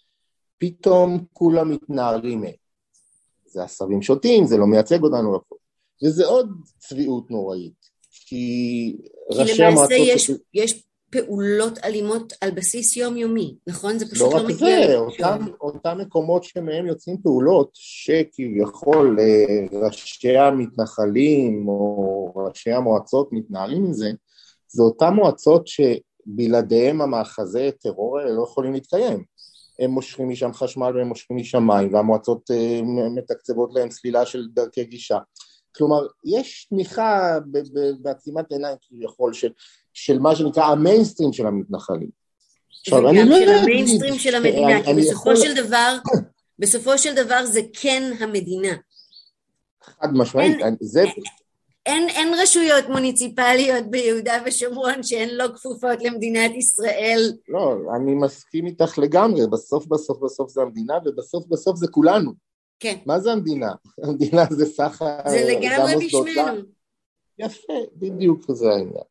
פתאום כולם מתנערים מהם. זה עשבים שוטים, זה לא מייצג אותנו לפה. וזה עוד צביעות נוראית, כי ראשי המועצות... כי למעשה יש, יש פעולות אלימות על בסיס יומיומי, נכון? זה פשוט לא לא מגיע... לא רק זה, אותם, אותם מקומות שמהם יוצאים פעולות, שכביכול ראשי המתנחלים או ראשי המועצות מתנערים מזה, זה אותם מועצות שבלעדיהם המאחזי טרור האלה לא יכולים להתקיים. הם מושכים משם חשמל והם מושכים משם מים, והמועצות מתקצבות להם סלילה של דרכי גישה. כלומר, יש תמיכה בעצימת עיניים כביכול של, של מה שנקרא המיינסטרים של המתנחלים. וגם של המיינסטרים של המדינה, כי בסופו של דבר, בסופו של דבר זה כן המדינה. חד משמעית, זה... אין, אין רשויות מוניציפליות ביהודה ושומרון שהן לא כפופות למדינת ישראל. לא, אני מסכים איתך לגמרי, בסוף בסוף בסוף זה המדינה, ובסוף בסוף זה כולנו. כן. מה זה המדינה? המדינה זה סך... זה לגמרי בשמנו. יפה, בדיוק זה העניין.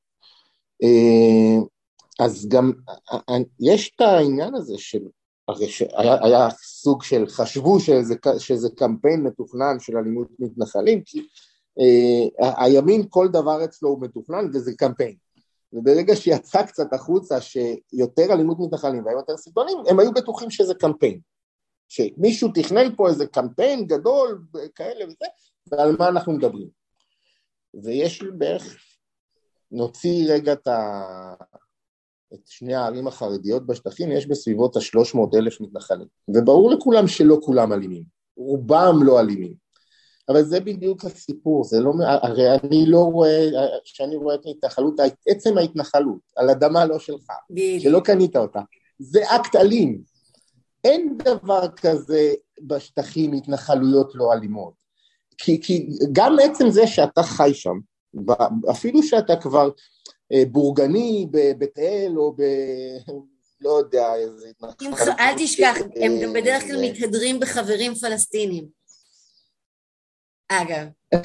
אז גם, יש את העניין הזה של, היה, היה סוג של, חשבו שזה, שזה קמפיין מתוכנן של אלימות מתנחלים, כי הימין כל דבר אצלו הוא מתוכנן וזה קמפיין, וברגע שיצא קצת החוצה שיותר אלימות מתנחלים והיו יותר סרטונים, הם היו בטוחים שזה קמפיין, שמישהו תכנן פה איזה קמפיין גדול כאלה וזה, ועל מה אנחנו מדברים. ויש בערך, נוציא רגע את, ה... את שני הערים החרדיות בשטחים, יש בסביבות ה-שלוש מאות אלף מתנחלים, וברור לכולם שלא כולם אלימים, רובם לא אלימים, אבל זה בדיוק הסיפור, זה לא, הרי אני לא רואה, שאני רואה את ההתנחלות, עצם ההתנחלות, על אדמה לא שלך, שלא קנית אותה, זה אקט אלים, אין דבר כזה בשטחים התנחלויות לא אלימות, כי, כי גם עצם זה שאתה חי שם, אפילו שאתה כבר בורגני בבית אל או ב... לא יודע איזה התנחלות. אל תשכח, הם גם בדרך כלל מתהדרים בחברים פלסטינים. אגב.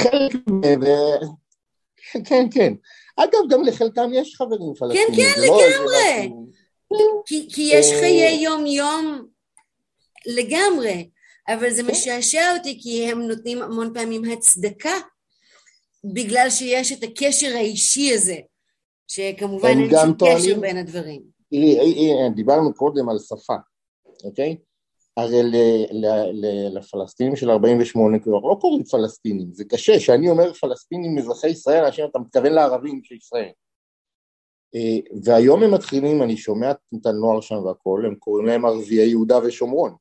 כן, כן. אגב, גם לחלקם יש חברים פלסטינים. כן, כן, לגמרי. כי יש חיי יום יום לגמרי, אבל זה משעשע אותי כי הם נותנים המון פעמים הצדקה, בגלל שיש את הקשר האישי הזה, שכמובן אין שום קשר בין הדברים. דיברנו קודם על שפה, אוקיי? הרי לפלסטינים של ארבעים ושמונה כבר לא קוראים פלסטינים, זה קשה, שאני אומר פלסטינים מזרחי ישראל, אנשים אתה מתכוון לערבים של ישראל. והיום הם מתחילים, אני שומע את הנוער שם והכל, הם קוראים להם ערביי יהודה ושומרון.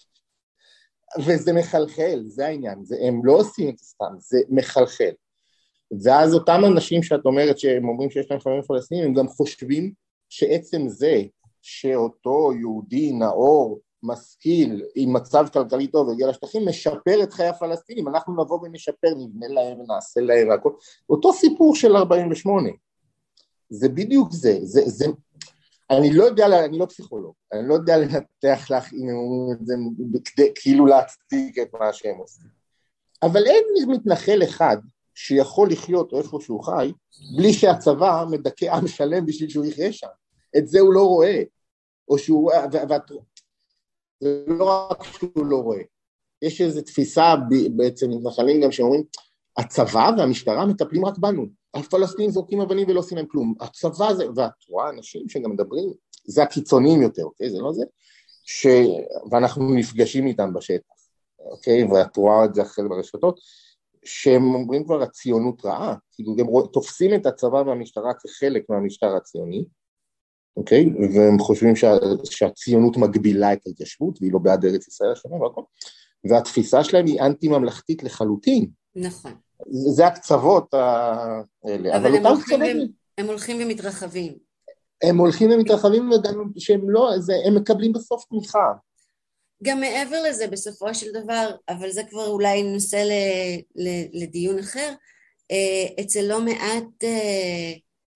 וזה מחלחל, זה העניין, זה, הם לא עושים את זה סתם, זה מחלחל. ואז אותם אנשים שאת אומרת שהם אומרים שיש להם חברים פלסטינים, הם גם חושבים שעצם זה שאותו יהודי נאור, משכיל, עם מצב כלכלי טוב והגיע לשטחים, משפר את חיי הפלסטינים, אנחנו נבוא ונשפר, נבנה להם ונעשה להם והכל. אותו סיפור של ארבעים ושמונה, זה בדיוק זה, זה, זה, אני לא יודע, אני לא פסיכולוג, אני לא יודע לנתח לך אם הם אומרים את זה, כדי, כאילו להצדיק את מה שהם עושים. אבל אין מתנחל אחד שיכול לחיות איפה שהוא חי, בלי שהצבא מדכא עם שלם בשביל שהוא יחיה שם. את זה הוא לא רואה. או שהוא, ואת, זה לא רק שהוא לא רואה. יש איזו תפיסה בעצם מתנחלים גם שאומרים, הצבא והמשטרה מטפלים רק בנו. הפלסטינים זורקים אבנים ולא עושים להם כלום. הצבא זה, ואת רואה אנשים שגם מדברים, זה הקיצוניים יותר, אוקיי? זה לא זה? ש... ואנחנו נפגשים איתם בשטח, אוקיי? ואת רואה את זה אחרי ברשתות, שהם אומרים כבר הציונות רעה, כאילו הם תופסים את הצבא והמשטרה כחלק מהמשטר הציוני, אוקיי? והם חושבים שה, שהציונות מגבילה את ההתיישבות, והיא לא בעד ארץ ישראל השונה והכל, והתפיסה שלהם היא אנטי-ממלכתית לחלוטין. נכון. זה, זה הקצוות האלה. אבל, אבל הם, הולכים ו... הם הולכים ומתרחבים. הם הולכים ומתרחבים, וגם שהם לא, זה, הם מקבלים בסוף תמיכה. גם מעבר לזה בסופו של דבר, אבל זה כבר אולי נושא ל, ל, לדיון אחר, אצל לא מעט אה,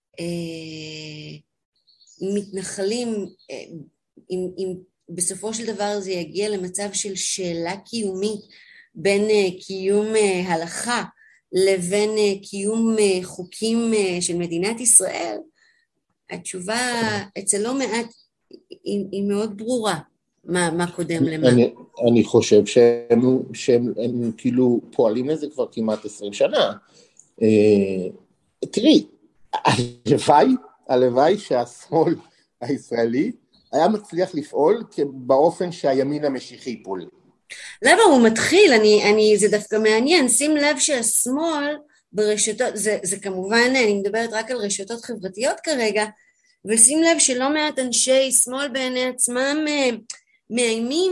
אה, מתנחלים, אם, אם בסופו של דבר זה יגיע למצב של שאלה קיומית, בין קיום הלכה לבין קיום חוקים של מדינת ישראל, התשובה אצל לא מעט היא, היא מאוד ברורה. מה, מה קודם למה? אני, אני חושב שהם, שהם הם כאילו פועלים לזה כבר כמעט עשרים שנה. אה, תראי, הלוואי, הלוואי שהשמאל הישראלי היה מצליח לפעול באופן שהימין המשיחי פועל. למה הוא מתחיל? אני, אני, זה דווקא מעניין. שים לב שהשמאל ברשתות, זה, זה כמובן, אני מדברת רק על רשתות חברתיות כרגע, ושים לב שלא מעט אנשי שמאל בעיני עצמם מאיימים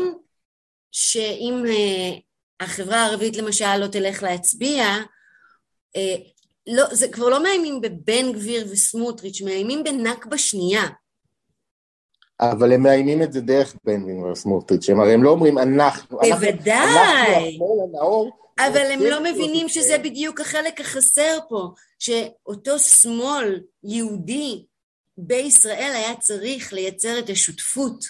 שאם החברה הערבית למשל לא תלך להצביע, לא, זה כבר לא מאיימים בבן גביר וסמוטריץ', מאיימים בנכבה שנייה. אבל הם מאיימים את זה דרך בן גביר וסמוטריץ', הם הרי הם לא אומרים אנחנו, בוודאי, אבל הם לא מבינים שזה בדיוק החלק החסר פה, שאותו שמאל יהודי בישראל היה צריך לייצר את השותפות,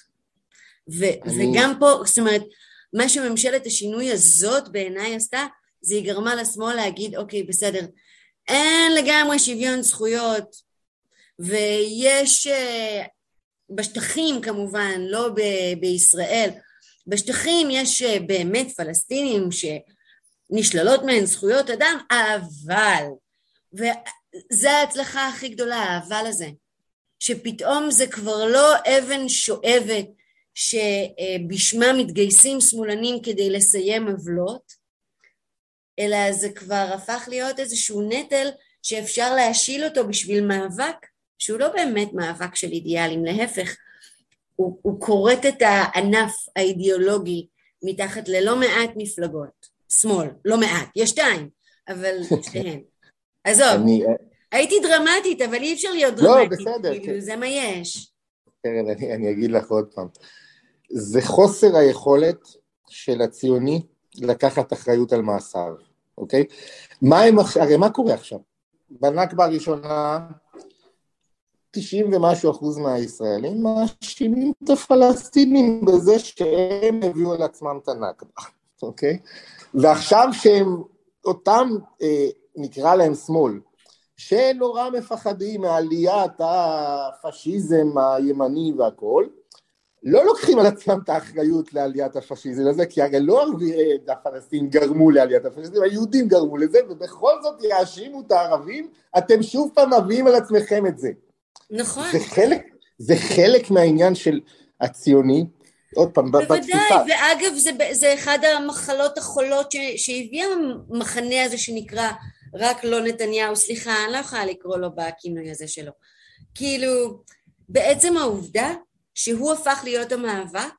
וגם פה, זאת אומרת, מה שממשלת השינוי הזאת בעיניי עשתה, זה היא גרמה לשמאל להגיד, אוקיי, בסדר, אין לגמרי שוויון זכויות, ויש בשטחים כמובן, לא ב- בישראל, בשטחים יש באמת פלסטינים נשללות מהן זכויות אדם, אבל, וזה ההצלחה הכי גדולה, האבל הזה, שפתאום זה כבר לא אבן שואבת, שבשמה מתגייסים שמאלנים כדי לסיים עוולות, אלא זה כבר הפך להיות איזשהו נטל שאפשר להשיל אותו בשביל מאבק, שהוא לא באמת מאבק של אידיאלים, להפך, הוא, הוא קורט את הענף האידיאולוגי מתחת ללא מעט מפלגות, שמאל, לא מעט, יש שתיים, אבל שתיהן. עזוב, אני... הייתי דרמטית, אבל אי אפשר להיות דרמטית, לא, בסדר, כאילו, זה מה יש. כן, אני, אני אגיד לך עוד פעם, זה חוסר היכולת של הציוני לקחת אחריות על מעשיו, אוקיי? מה הם, הרי מה קורה עכשיו? בנכבה הראשונה, תשעים ומשהו אחוז מהישראלים מאשימים את הפלסטינים בזה שהם הביאו על עצמם את הנכבה, אוקיי? ועכשיו שהם, אותם אה, נקרא להם שמאל, שנורא מפחדים מעליית הפשיזם הימני והכל, לא לוקחים על עצמם את האחריות לעליית הפשיזם הזה, כי הרי לא הפלסטינים גרמו לעליית הפשיזם, היהודים גרמו לזה, ובכל זאת יאשימו את הערבים, אתם שוב פעם מביאים על עצמכם את זה. נכון. זה חלק, זה חלק מהעניין של הציוני, עוד פעם, בוודאי, בתפיסה. ואגב, זה, זה אחד המחלות החולות שהביאה המחנה הזה שנקרא רק לא נתניהו, סליחה, אני לא יכולה לקרוא לו בכינוי הזה שלו. כאילו, בעצם העובדה שהוא הפך להיות המאבק,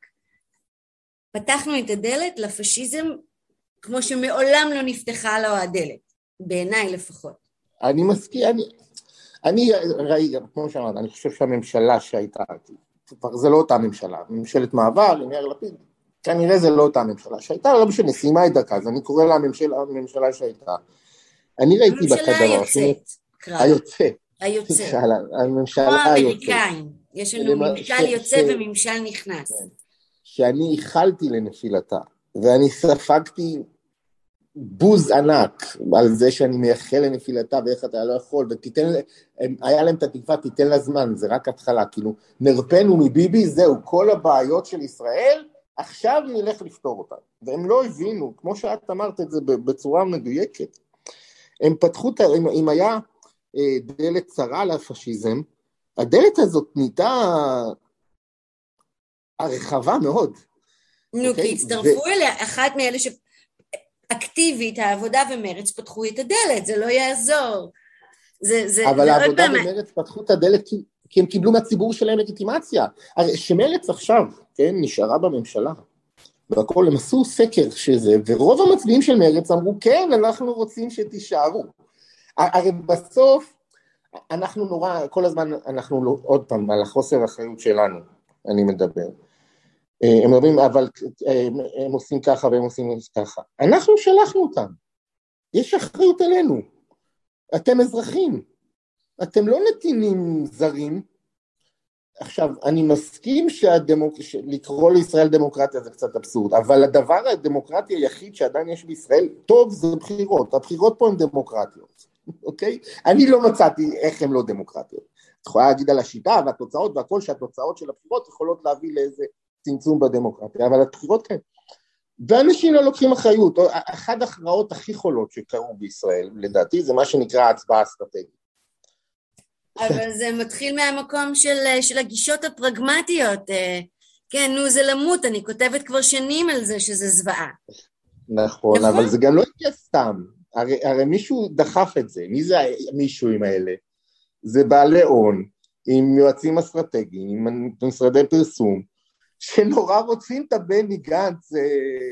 פתחנו את הדלת לפשיזם כמו שמעולם לא נפתחה לו הדלת, בעיניי לפחות. אני מסכים, אני, אני ראי, כמו שאמרת, אני חושב שהממשלה שהייתה, זה לא אותה ממשלה, ממשלת מעבר, עם יאיר לפיד, כנראה זה לא אותה ממשלה שהייתה, לא משנה, סיימה את דקה, אז אני קורא לה הממשלה, הממשלה שהייתה. אני ראיתי בכדבר. הממשלה היוצאת. היוצאת. היוצאת. הממשלה היוצאת. יש לנו ממשל יוצא וממשל נכנס. שאני איחלתי לנפילתה, ואני ספגתי בוז ענק על זה שאני מייחל לנפילתה, ואיך אתה לא יכול, ותיתן, היה להם את התקווה, תיתן לה זמן, זה רק התחלה, כאילו, נרפנו מביבי, זהו, כל הבעיות של ישראל, עכשיו נלך לפתור אותן. והם לא הבינו, כמו שאת אמרת את זה בצורה מדויקת, הם פתחו, אם היה דלת צרה לפשיזם, הדלת הזאת נהייתה הרחבה מאוד. נו, כי הצטרפו אליה, אחת מאלה שאקטיבית, העבודה ומרץ פתחו את הדלת, זה לא יעזור. אבל העבודה ומרץ פתחו את הדלת כי הם קיבלו מהציבור שלהם לגיטימציה. הרי שמרץ עכשיו, כן, נשארה בממשלה, והכל, הם עשו סקר שזה, ורוב המצביעים של מרץ אמרו, כן, אנחנו רוצים שתישארו. הרי בסוף, אנחנו נורא, כל הזמן אנחנו לא, עוד פעם, על החוסר האחריות שלנו, אני מדבר. הם אומרים, אבל הם, הם עושים ככה והם עושים ככה. אנחנו שלחנו אותם. יש אחריות עלינו. אתם אזרחים. אתם לא נתינים זרים. עכשיו, אני מסכים שהדמוק... לקרוא לישראל דמוקרטיה זה קצת אבסורד, אבל הדבר הדמוקרטי היחיד שעדיין יש בישראל, טוב, זה בחירות. הבחירות פה הן דמוקרטיות. אוקיי? אני לא מצאתי איך הן לא דמוקרטיות. את יכולה להגיד על השיטה והתוצאות והכל, שהתוצאות של הבחירות יכולות להביא לאיזה צמצום בדמוקרטיה, אבל הבחירות כן. ואנשים לא לוקחים אחריות. אחת ההכרעות הכי חולות שקרו בישראל, לדעתי, זה מה שנקרא ההצבעה האסטרטגית. אבל זה מתחיל מהמקום של, של הגישות הפרגמטיות. כן, נו, זה למות, אני כותבת כבר שנים על זה שזה זוועה. נכון, נכון? אבל זה גם לא יהיה סתם. הרי, הרי מישהו דחף את זה. מי זה מישהו עם האלה? זה בעלי הון, עם יועצים אסטרטגיים, עם משרדי פרסום, שנורא רוצים את הבני גנץ, אה,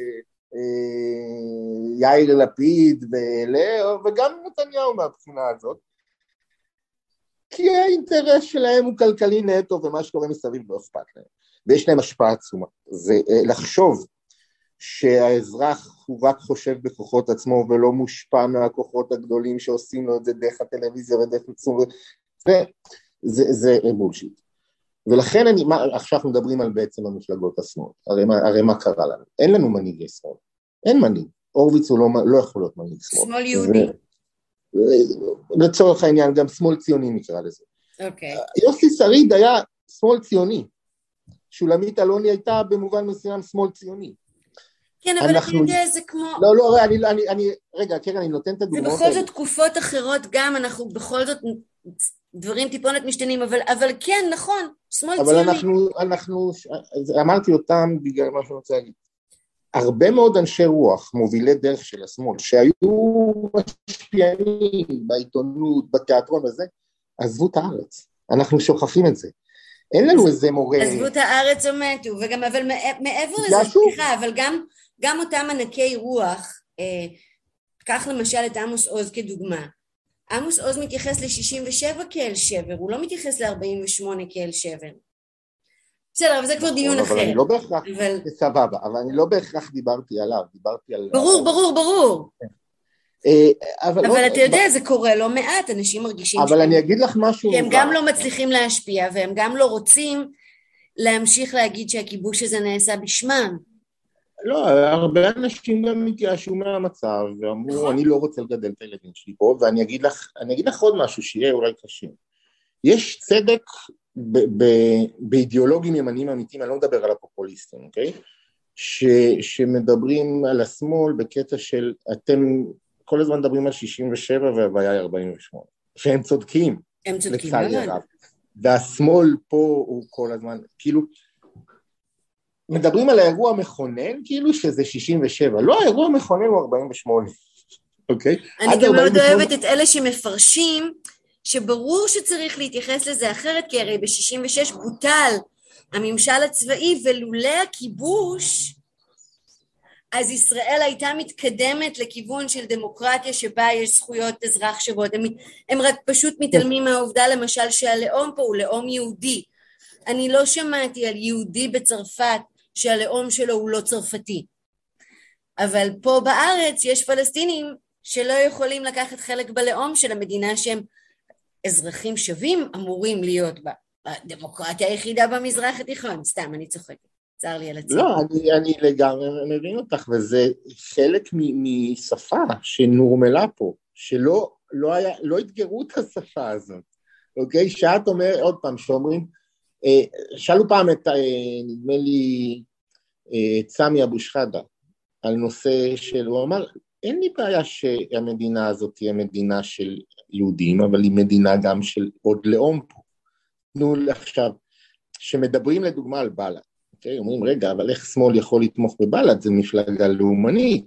אה, יאיר לפיד, ואלה, וגם נתניהו מהבחינה הזאת, כי האינטרס שלהם הוא כלכלי נטו, ומה שקורה מסביב לא אכפת להם. ויש להם השפעה עצומה. זה אה, לחשוב שהאזרח הוא רק חושב בכוחות עצמו, ולא מושפע מהכוחות הגדולים שעושים לו את זה דרך הטלוויזיה ודרך עצום, זה, זה, זה בולשיט. ולכן אני, מה, עכשיו אנחנו מדברים על בעצם המפלגות השמאל, הרי, הרי מה קרה לנו? אין לנו מנהיגי שמאל, אין מנהיג, הורוביץ הוא לא, לא יכול להיות מנהיג שמאל. שמאל יהודי. ו, לצורך העניין, גם שמאל ציוני נקרא לזה. אוקיי. יוסי שריד היה שמאל ציוני, שולמית אלוני הייתה במובן מסוים שמאל ציוני. כן, אבל אתה יודע, זה כמו... לא, לא, אני, אני, אני, רגע, כן, אני נותן את הדוגמאות. זה בכל זאת תקופות אחרות גם, אנחנו בכל זאת דברים טיפונת משתנים, אבל, אבל כן, נכון, שמאל ציוני. אבל אנחנו, אנחנו, אמרתי אותם בגלל מה שאני רוצה להגיד. הרבה מאוד אנשי רוח, מובילי דרך של השמאל, שהיו משפיענים בעיתונות, בתיאטרון וזה, עזבו את הארץ. אנחנו שוכחים את זה. אין לנו איזה מורה... עזבו את הארץ או מתו, וגם, אבל מעבר לזה, סליחה, אבל גם, גם אותם ענקי רוח, אה, קח למשל את עמוס עוז כדוגמה. עמוס עוז מתייחס ל-שישים ושבע כאל שבר, הוא לא מתייחס ל-ארבעים ושמונה כאל שבר. בסדר, אבל זה כבר דיון אחר. אבל אני לא בהכרח, סבבה, אבל אני לא בהכרח דיברתי עליו, דיברתי על... ברור, ברור, ברור. אבל אתה יודע, זה קורה לא מעט, אנשים מרגישים... אבל אני אגיד לך משהו... הם גם לא מצליחים להשפיע, והם גם לא רוצים להמשיך להגיד שהכיבוש הזה נעשה בשמם. לא, הרבה אנשים גם התייאשו מהמצב, ואמרו, אני לא רוצה לגדל את הילדים שלי פה, ואני אגיד לך, אני אגיד לך עוד משהו שיהיה אולי קשה. יש צדק באידיאולוגים ימניים אמיתיים, אני לא מדבר על הפופוליסטים, אוקיי? שמדברים על השמאל בקטע של, אתם כל הזמן מדברים על שישים ושבע והבעיה היא ארבעים ושמונה, שהם צודקים. הם צודקים, לא? והשמאל פה הוא כל הזמן, כאילו, מדברים על האירוע המכונן, כאילו שזה שישים ושבע, לא, האירוע המכונן הוא ארבעים ושמונה, אוקיי? אני גם מאוד אוהבת את אלה שמפרשים, שברור שצריך להתייחס לזה אחרת, כי הרי ב-שישים ושש בוטל הממשל הצבאי, ולולא הכיבוש, אז ישראל הייתה מתקדמת לכיוון של דמוקרטיה שבה יש זכויות אזרח שוות. הם, הם רק פשוט מתעלמים מהעובדה למשל שהלאום פה הוא לאום יהודי. אני לא שמעתי על יהודי בצרפת שהלאום שלו הוא לא צרפתי. אבל פה בארץ יש פלסטינים שלא יכולים לקחת חלק בלאום של המדינה שהם אזרחים שווים אמורים להיות בה. הדמוקרטיה היחידה במזרח התיכון. סתם, אני צוחקת. צר לי על עצמי. לא, אני, אני לגמרי מבין אותך, וזה חלק משפה שנורמלה פה, שלא לא היה, לא התגרו את השפה הזאת, אוקיי? שאת אומר, עוד פעם, שאומרים, שאלו פעם את, נדמה לי, את סמי אבו שחאדה, על נושא של, הוא אמר, אין לי בעיה שהמדינה הזאת תהיה מדינה של יהודים, אבל היא מדינה גם של עוד לאום פה. תנו עכשיו, שמדברים לדוגמה על בל"ד, אוקיי? אומרים, רגע, אבל איך שמאל יכול לתמוך בבל"ד? זה מפלגה לאומנית.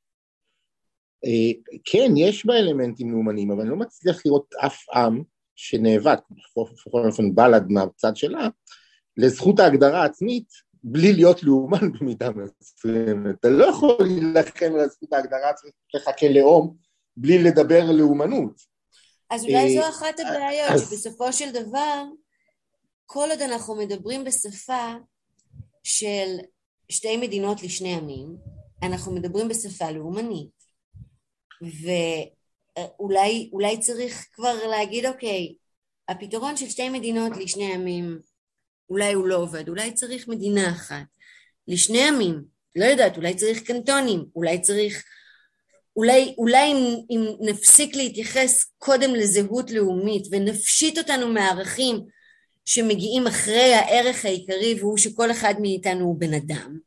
כן, יש בה אלמנטים לאומניים, אבל אני לא מצליח לראות אף עם שנאבק, בכל אופן בל"ד מהצד שלה, לזכות ההגדרה העצמית, בלי להיות לאומן במידה מסוימת. אתה לא יכול להילחם על זכות ההגדרה העצמית שלך כלאום, בלי לדבר לאומנות. אז אולי זו אחת הבעיות, שבסופו של דבר, כל עוד אנחנו מדברים בשפה של שתי מדינות לשני עמים, אנחנו מדברים בשפה לאומנית. ואולי אולי צריך כבר להגיד, אוקיי, הפתרון של שתי מדינות לשני עמים, אולי הוא לא עובד, אולי צריך מדינה אחת לשני עמים, לא יודעת, אולי צריך קנטונים, אולי צריך, אולי, אולי אם, אם נפסיק להתייחס קודם לזהות לאומית, ונפשיט אותנו מערכים שמגיעים אחרי הערך העיקרי, והוא שכל אחד מאיתנו הוא בן אדם.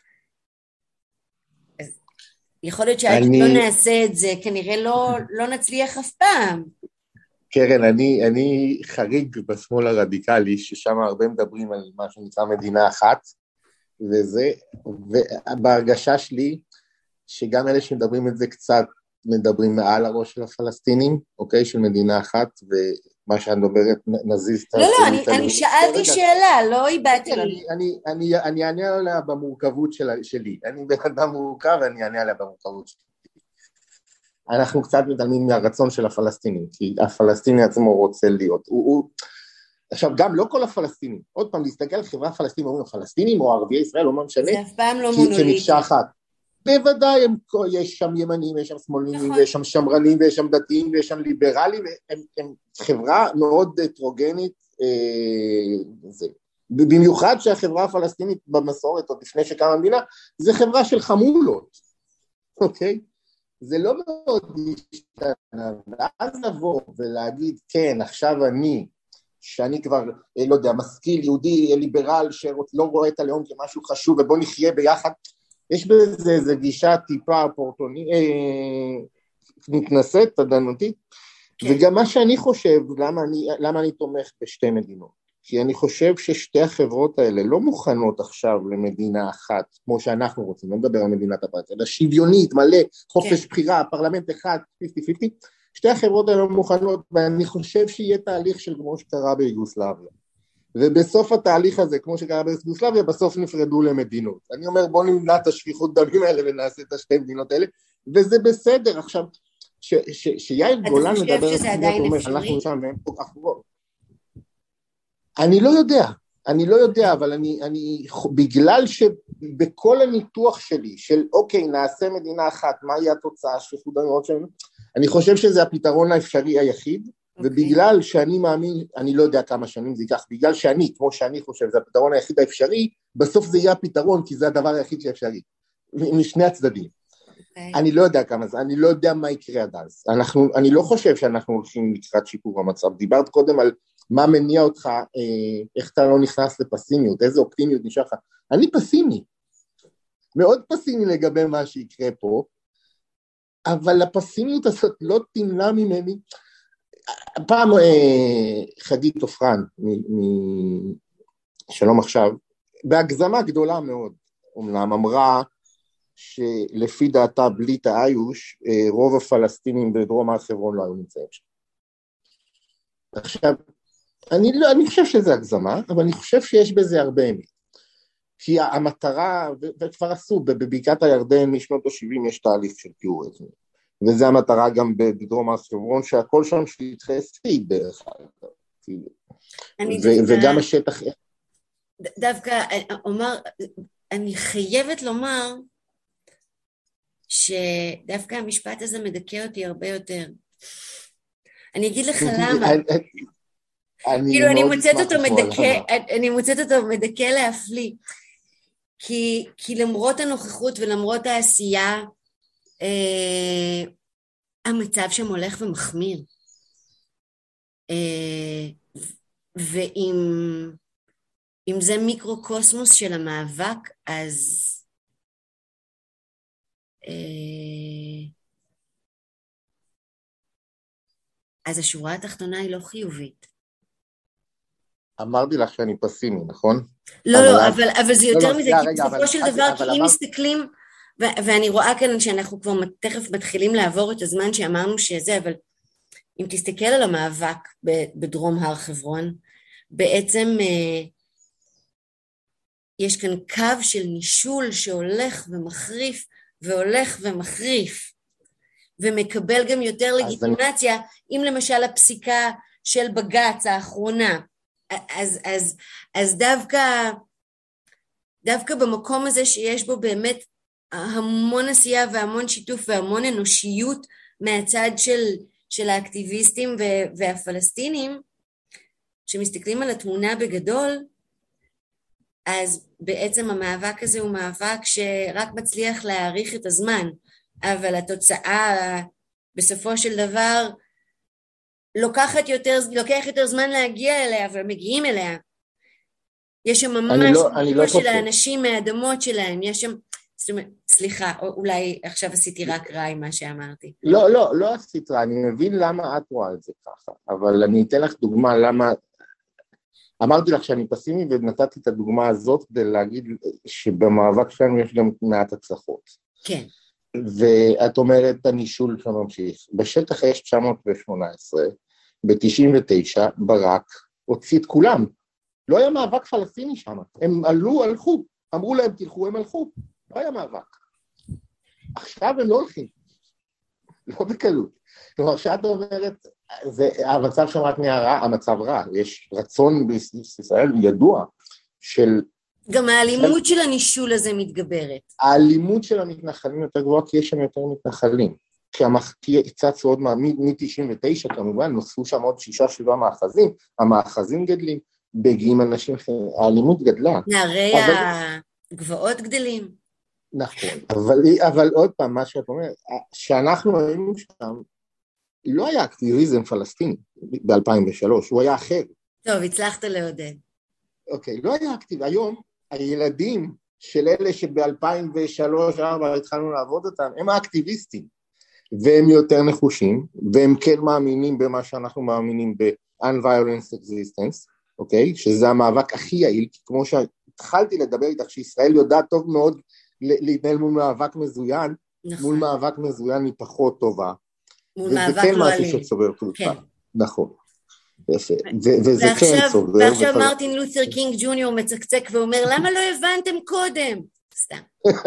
אז יכול להיות שעד אני... לא נעשה את זה, כנראה לא, לא נצליח אף פעם. קרן, אני, אני חריג בשמאל הרדיקלי, ששם הרבה מדברים על מה שנקרא מדינה אחת, וזה, ובהרגשה שלי, שגם אלה שמדברים את זה קצת, מדברים מעל הראש של הפלסטינים, אוקיי, של מדינה אחת, ומה שאני מדברת, נזיז את... לא, לא, אני, אני שאלתי שאלה, לא איבדתי. כן, אני, אני, אני, אני אענה עליה במורכבות של, שלי, אני בן אדם מורכב, ואני אענה עליה במורכבות שלי. אנחנו קצת מתעלמים מהרצון של הפלסטינים, כי הפלסטיני עצמו רוצה להיות. הוא, הוא... עכשיו, גם לא כל הפלסטינים, עוד פעם, להסתכל על חברה פלסטינית, אומרים הפלסטינים או ערביי ישראל, או מה משנה, זה אף פעם לא מונוליטי. כמקשה אחת. בוודאי, הם, יש שם ימנים, יש שם שמאלנים, נכון. ויש שם שמרנים, ויש שם דתיים, ויש שם ליברלים, הם, הם חברה מאוד הטרוגנית, אה, זה. במיוחד שהחברה הפלסטינית במסורת, עוד לפני שקמה המדינה, זה חברה של חמולות, אוקיי? זה לא מאוד משתנה, ואז לבוא ולהגיד, כן, עכשיו אני, שאני כבר, לא יודע, משכיל, יהודי, ליברל, שלא רואה את הלאום כמשהו חשוב, ובוא נחיה ביחד, יש בזה איזו גישה טיפה פורטונית, אה, מתנשאת, תדנותית, כן. וגם מה שאני חושב, למה אני, למה אני תומך בשתי מדינות, כי אני חושב ששתי החברות האלה לא מוכנות עכשיו למדינה אחת, כמו שאנחנו רוצים, לא מדבר על מדינת הפרט, אלא שוויונית, מלא, חופש כן. בחירה, פרלמנט אחד, חמישים חמישים, שתי החברות האלה לא מוכנות, ואני חושב שיהיה תהליך של כמו שקרה ביוגוסלביה. ובסוף התהליך הזה, כמו שקרה ביוגוסלביה, בסוף נפרדו למדינות. אני אומר, בוא נמנע את השפיכות דמים האלה ונעשה את השתי מדינות האלה, וזה בסדר. עכשיו, שיאיר גולן מדבר... אתה חושב שזה עדיין אפשרי? אנחנו שם והם כל כך גבוה. אני לא יודע, אני לא יודע, אבל אני, אני, בגלל שבכל הניתוח שלי, של אוקיי, נעשה מדינה אחת, מה יהיה התוצאה, שפיכות דמים, אני חושב שזה הפתרון האפשרי היחיד, Okay. ובגלל שאני מאמין, אני לא יודע כמה שנים זה ייקח, בגלל שאני, כמו שאני חושב, זה הפתרון היחיד האפשרי, בסוף זה יהיה הפתרון, כי זה הדבר היחיד שאפשרי, משני הצדדים. Okay. אני לא יודע כמה זה, אני לא יודע מה יקרה עד אז. אנחנו, אני לא חושב שאנחנו הולכים לקראת שיפור המצב. דיברת קודם על מה מניע אותך, אה, איך אתה לא נכנס לפסימיות, איזה אופטימיות נשאר לך. אני פסימי, מאוד פסימי לגבי מה שיקרה פה, אבל הפסימיות הזאת לא תמנע ממני, פעם חגית אופרן, שלום עכשיו, בהגזמה גדולה מאוד, אומנם אמרה שלפי דעתה בלי תאיוש, רוב הפלסטינים בדרום הר חברון לא היו נמצאים שם. עכשיו, אני, לא, אני חושב שזה הגזמה, אבל אני חושב שיש בזה הרבה אמת. כי המטרה, וכבר עשו, בבקעת הירדן משנות ה-שבעים יש תהליך של טיהור אתני. וזה המטרה גם בדרום הר חברון, שהכל שם שטחי C דרך אגב, וגם השטח... דווקא, אומר, אני חייבת לומר, שדווקא המשפט הזה מדכא אותי הרבה יותר. אני אגיד לך למה. כאילו אני מוצאת אותו מדכא, אני מוצאת אותו מדכא להפליא, כי למרות הנוכחות ולמרות העשייה, Uh, המצב שם הולך ומחמיר, uh, ואם אם זה מיקרו-קוסמוס של המאבק, אז uh, אז השורה התחתונה היא לא חיובית. אמרתי לך שאני פסימי, נכון? לא, אבל לא, אבל, אבל זה יותר לא, מזה, כי בסופו של דבר, כי אם מסתכלים, ו- ואני רואה כאן שאנחנו כבר תכף מתחילים לעבור את הזמן שאמרנו שזה, אבל אם תסתכל על המאבק בדרום הר חברון, בעצם אה, יש כאן קו של נישול שהולך ומחריף, והולך ומחריף, ומקבל גם יותר לגיטימציה, אני... אם למשל הפסיקה של בג"ץ האחרונה, אז, אז, אז דווקא, דווקא במקום הזה שיש בו באמת, המון עשייה והמון שיתוף והמון אנושיות מהצד של, של האקטיביסטים והפלסטינים, שמסתכלים על התמונה בגדול, אז בעצם המאבק הזה הוא מאבק שרק מצליח להאריך את הזמן, אבל התוצאה בסופו של דבר לוקחת יותר, לוקח יותר זמן להגיע אליה, אבל מגיעים אליה. יש שם ממש ניגוע לא, של האנשים מהאדמות שלהם, יש שם... זאת אומרת, סליחה, אולי עכשיו עשיתי רק רע עם מה שאמרתי. לא, לא, לא עשית רע, אני מבין למה את רואה את זה ככה, אבל אני אתן לך דוגמה למה, אמרתי לך שאני פסימי ונתתי את הדוגמה הזאת כדי להגיד שבמאבק שלנו יש גם מעט הצלחות. כן. ואת אומרת, הנישול שממשיך. בשטח יש תשע מאות שמונה עשרה, ב-תשעים ותשע, ברק הוציא את כולם. לא היה מאבק פלסטיני שם, הם עלו, הלכו, אמרו להם תלכו, הם הלכו. לא היה מאבק. עכשיו הם לא הולכים. לא בקלות. כלומר, שאת אומרת, זה, המצב שם רק נהיה רע, המצב רע. יש רצון בישראל ידוע של... גם האלימות של, של הנישול הזה מתגברת. האלימות של המתנחלים יותר גבוהה, כי יש שם יותר מתנחלים. כשהמחקי הצצו עוד מ-תשעים ותשע, כמובן, נוספו שם עוד שישה, שבעה מאחזים, המאחזים גדלים, בגיעים אנשים, האלימות גדלה. נערי הגבעות גדלים. נכון, אבל, אבל עוד פעם, מה שאת אומרת, שאנחנו היינו שם, לא היה אקטיביזם פלסטיני ב-אלפיים ושלוש, הוא היה אחר. טוב, הצלחת לעודד. אוקיי, לא היה אקטיב, היום הילדים של אלה שב-אלפיים ושלוש ארבע התחלנו לעבוד אותם, הם האקטיביסטים, והם יותר נחושים, והם כן מאמינים במה שאנחנו מאמינים ב-Unviolence Existence, אוקיי? שזה המאבק הכי יעיל, כמו שהתחלתי לדבר איתך, שישראל יודעת טוב מאוד להתנהל מול מאבק מזוין, נכון. מול מאבק מזוין היא פחות טובה, וזה כן לא משהו שצובר תאוצה, כן. נכון. יפה, וזה כן סובר. ועכשיו מרטין לותר קינג ג'וניור מצקצק ואומר, למה לא הבנתם קודם? סתם.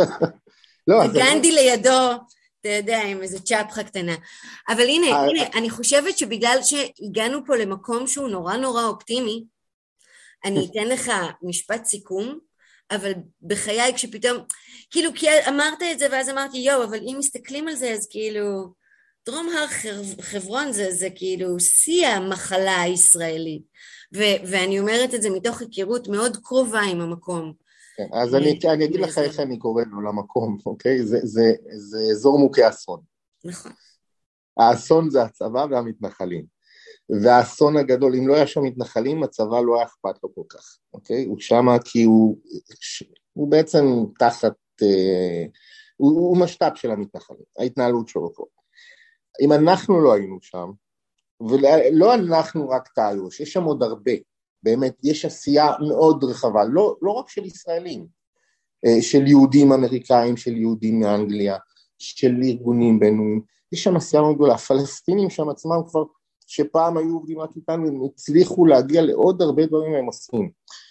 וגנדי לידו, אתה יודע, עם איזה צ'פחה קטנה. אבל הנה, הנה, אני חושבת שבגלל שהגענו פה למקום שהוא נורא נורא אופטימי, אני אתן לך משפט סיכום, אבל בחיי כשפתאום, כאילו, כי אמרת את זה ואז אמרתי, יו, אבל אם מסתכלים על זה, אז כאילו, דרום הר חברון זה, זה כאילו שיא המחלה הישראלית, ו- ואני אומרת את זה מתוך היכרות מאוד קרובה עם המקום. כן, אז אני, אני אגיד לך איך אני קורא לו למקום, אוקיי? זה, זה, זה אזור מוכה אסון. נכון. האסון זה הצבא והמתנחלים, והאסון הגדול, אם לא היה שם מתנחלים, הצבא לא היה אכפת לו כל כך, אוקיי? הוא שמה כי הוא, הוא בעצם תחת, אה, הוא, הוא משת"פ של המתנחלים, ההתנהלות שלו פה. אם אנחנו לא היינו שם, ולא אנחנו רק תאיוש, יש שם עוד הרבה, באמת, יש עשייה מאוד רחבה, לא, לא רק של ישראלים, של יהודים אמריקאים, של יהודים מאנגליה, של ארגונים בינלאומיים, יש שם עשייה מאוד גדולה, הפלסטינים שם עצמם כבר, שפעם היו עובדים רק איתנו, הם הצליחו להגיע לעוד הרבה דברים הם עושים.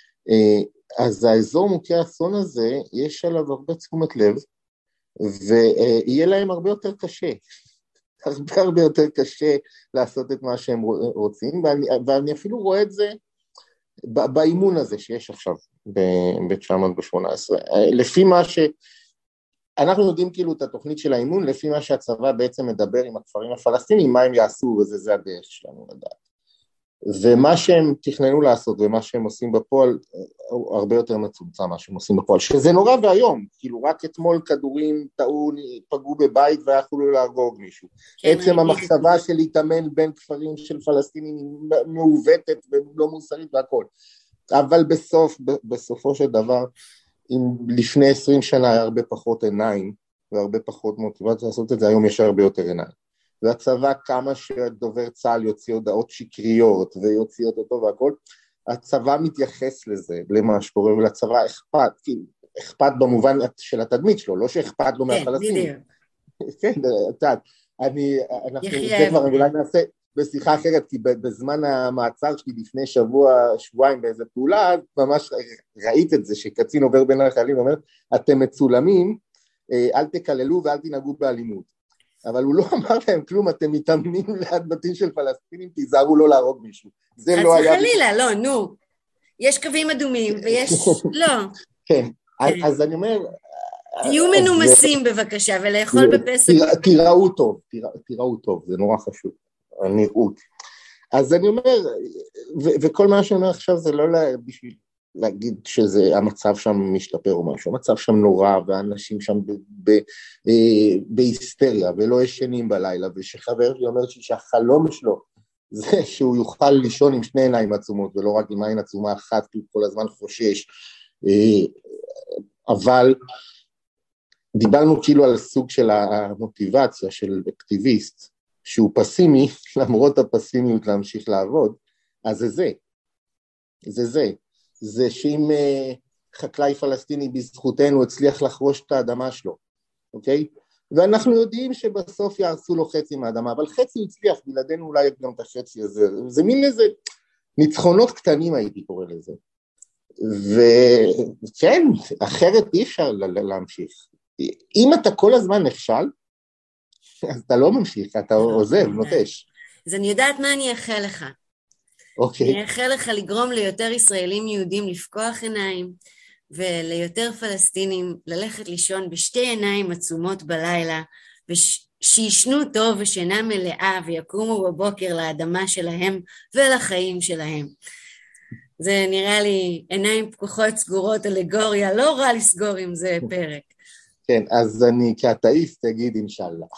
אז האזור מוכה האסון הזה, יש עליו הרבה תשומת לב, ויהיה להם הרבה יותר קשה, הרבה הרבה יותר קשה לעשות את מה שהם רוצים, ואני, ואני אפילו רואה את זה באימון הזה שיש עכשיו ב-תשע מאות שמונה עשרה. לפי מה ש... אנחנו יודעים כאילו את התוכנית של האימון, לפי מה שהצבא בעצם מדבר עם הכפרים הפלסטינים, מה הם יעשו, וזה זה הדרך שלנו לדעת. ומה שהם תכננו לעשות, ומה שהם עושים בפועל, הוא הרבה יותר מצומצם מה שהם עושים בפועל, שזה נורא והיום, כאילו רק אתמול כדורים טעו, פגעו בבית ויכולו להרוג מישהו. כן, עצם המחשבה של להתאמן בין כפרים של פלסטינים מעוותת ולא מוסרית והכל. אבל בסוף, בסופו של דבר, אם לפני עשרים שנה היה הרבה פחות עיניים, והרבה פחות מוטיבציה לעשות את זה, היום יש הרבה יותר עיניים. והצבא, כמה שדובר צה"ל יוציא הודעות שקריות, ויוציא אותו והכל, הצבא מתייחס לזה, למה שקורה, ולצבא אכפת, כי אכפת במובן של התדמית שלו, לא שאכפת לו מהפלסטינים. כן, תד, אני, אנחנו, זה כבר אולי נעשה בשיחה אחרת, כי בזמן המעצר שלי לפני שבוע, שבועיים באיזה פעולה, ממש ראית את זה, שקצין עובר בין החיילים, אומר, אתם מצולמים, אל תקללו ואל תנהגו באלימות. אבל הוא לא אמר להם כלום, אתם מתאמנים ליד בתים של פלסטינים, תיזהרו לא להרוג מישהו. זה לא היה... חלילה, לא, נו. יש קווים אדומים, ויש... לא. כן, אז אני אומר... תהיו מנומסים בבקשה, ולאכול בפסק... תיראו טוב, תיראו טוב, זה נורא חשוב, הנראות. אז אני אומר, וכל מה שאני אומר עכשיו זה לא בשביל להגיד שזה המצב שם משתפר או משהו, המצב שם נורא, והאנשים שם בהיסטריה, ולא ישנים בלילה, ושחבר לי אומר שהחלום שלו, זה שהוא יוכל לישון עם שני עיניים עצומות, ולא רק עם עין עצומה אחת, כי הוא כל הזמן חושש, אבל דיברנו כאילו על סוג של המוטיבציה של אקטיביסט, שהוא פסימי, למרות הפסימיות להמשיך לעבוד, אז זה זה, זה זה, זה שאם חקלאי פלסטיני בזכותנו הצליח לחרוש את האדמה שלו, אוקיי? ואנחנו יודעים שבסוף יעשו לו חצי מהאדמה, אבל חצי הוא הצליח, בלעדינו אולי גם את החצי הזה, זה מין איזה ניצחונות קטנים הייתי קורא לזה, וכן, אחרת אי אפשר להמשיך, אם אתה כל הזמן נכשל, אז אתה לא ממשיך, אתה עוזב, נוטש. אז אני יודעת מה אני אאחל לך. אוקיי. אני אאחל לך לגרום ליותר ישראלים יהודים לפקוח עיניים, וליותר פלסטינים ללכת לישון בשתי עיניים עצומות בלילה, ושישנו טוב ושינה מלאה, ויקומו בבוקר לאדמה שלהם ולחיים שלהם. זה נראה לי עיניים פקוחות סגורות אלגוריה, לא רע לסגור עם זה פרק. כן, אז אני כאתאיסט אגיד אינשאללה.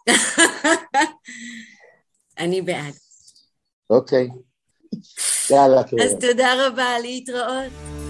אני בעד. אוקיי. יאללה. אז תודה רבה, להתראות.